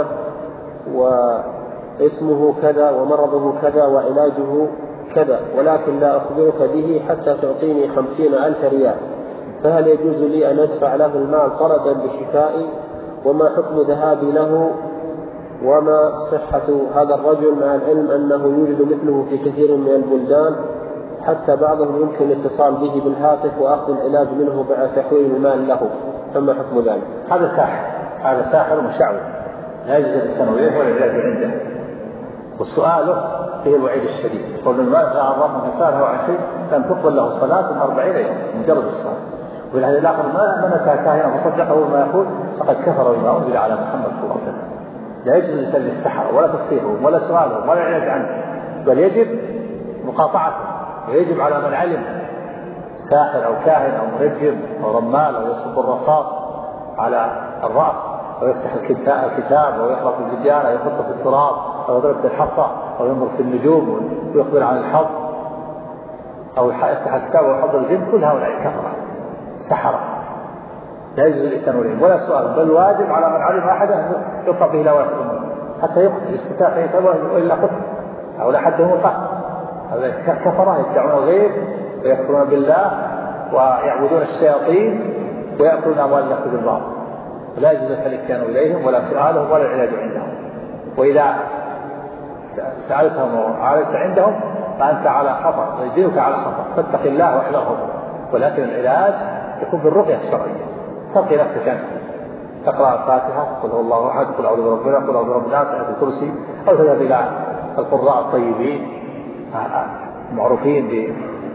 [SPEAKER 5] واسمه كذا ومرضه كذا وعلاجه كذا، ولكن لا أخبرك به حتى تعطيني خمسين ألف ريال، فهل يجوز لي أن أدفع له المال طلبا لشفائي؟ وما حكم ذهابي له؟ وما صحة هذا الرجل مع العلم أنه يوجد مثله في كثير من البلدان، حتى بعضهم يمكن الاتصال به بالهاتف وأخذ العلاج منه بعد تحويل المال له، فما حكم ذلك؟
[SPEAKER 2] هذا ساحر، هذا ساحر مشعوذ لا يجوز التنويه ولا العلاج عنده، وسؤاله فيه الوعيد الشديد. قول ما دعا الله من سأله عن شيء لم تقبل له صلاة من أربعين يوم مجرد الصلاة. والحديث الآخر: من أتى كاهنا فصدقه بما يقول فقد كفر بما أنزل على محمد صلى الله عليه وسلم. لا يجوز لتلبيس السحرة ولا تصفيحهم ولا سؤالهم ولا العلاج عنه، بل يجب مقاطعته، ويجب على من علم ساحر أو كاهن أو منجم أو رمال أو يصب الرصاص على الرأس أو يفتح الكتاب أو يقرأ في الفجان أو يخط في التراب أو يضرب بالحصى أو ينظر في النجوم ويخبر عن الحظ أو يفتح الكتاب ويحضر الجن، كل هؤلاء كفرة سحرة لا يجوز الإتيان إليهم ولا سؤال، بل واجب على من علم أحدا أن يطلق به لا ويحرمه حتى يقتل استتاء يتبه إلا قتل أو لا حد مقاتل. هذا كفرة يدعون الغيب ويكفرون بالله ويعبدون الشياطين ويأكلون أموال الناس بالباطل، لا يجوز الإتيان إليهم ولا سؤالهم ولا العلاج عندهم. وإذا سألتهم وعالجت عندهم فأنت على خطر، دينك على خطر، فاتق الله واحذرهم. ولكن العلاج يكون بالرقية الشرعية، ترقي نفسك أنت، تقرأ الفاتحة، قل هو الله أحد، قل أعوذ برب الفلق، قل أعوذ برب الناس، آية الكرسي، أو تذهب إلى القراء الطيبين معروفين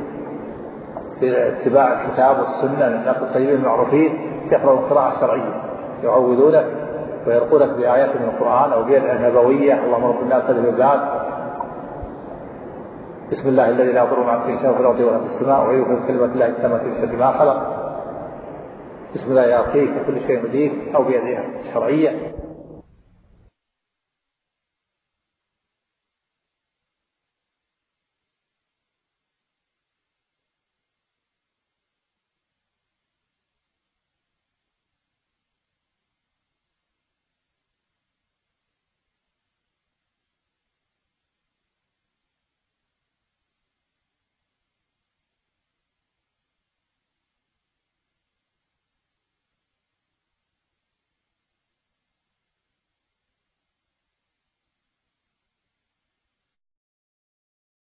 [SPEAKER 2] باتباع الكتاب والسنة، الناس الطيبين المعروفين يقرأوا القراءة الشرعية يعوذونك ويرقونك بآيات من القرآن أو بآيات النبوية: اللهم رب الناس الذي الباس، بسم الله الذي لا يضر مع اسمه شيء في الأرض ولا في السماء، ويؤمن بكلمة الله التامة في شر ما خلق، بسم الله يا أخيك كل شيء مديك، أو بأدعية شرعية.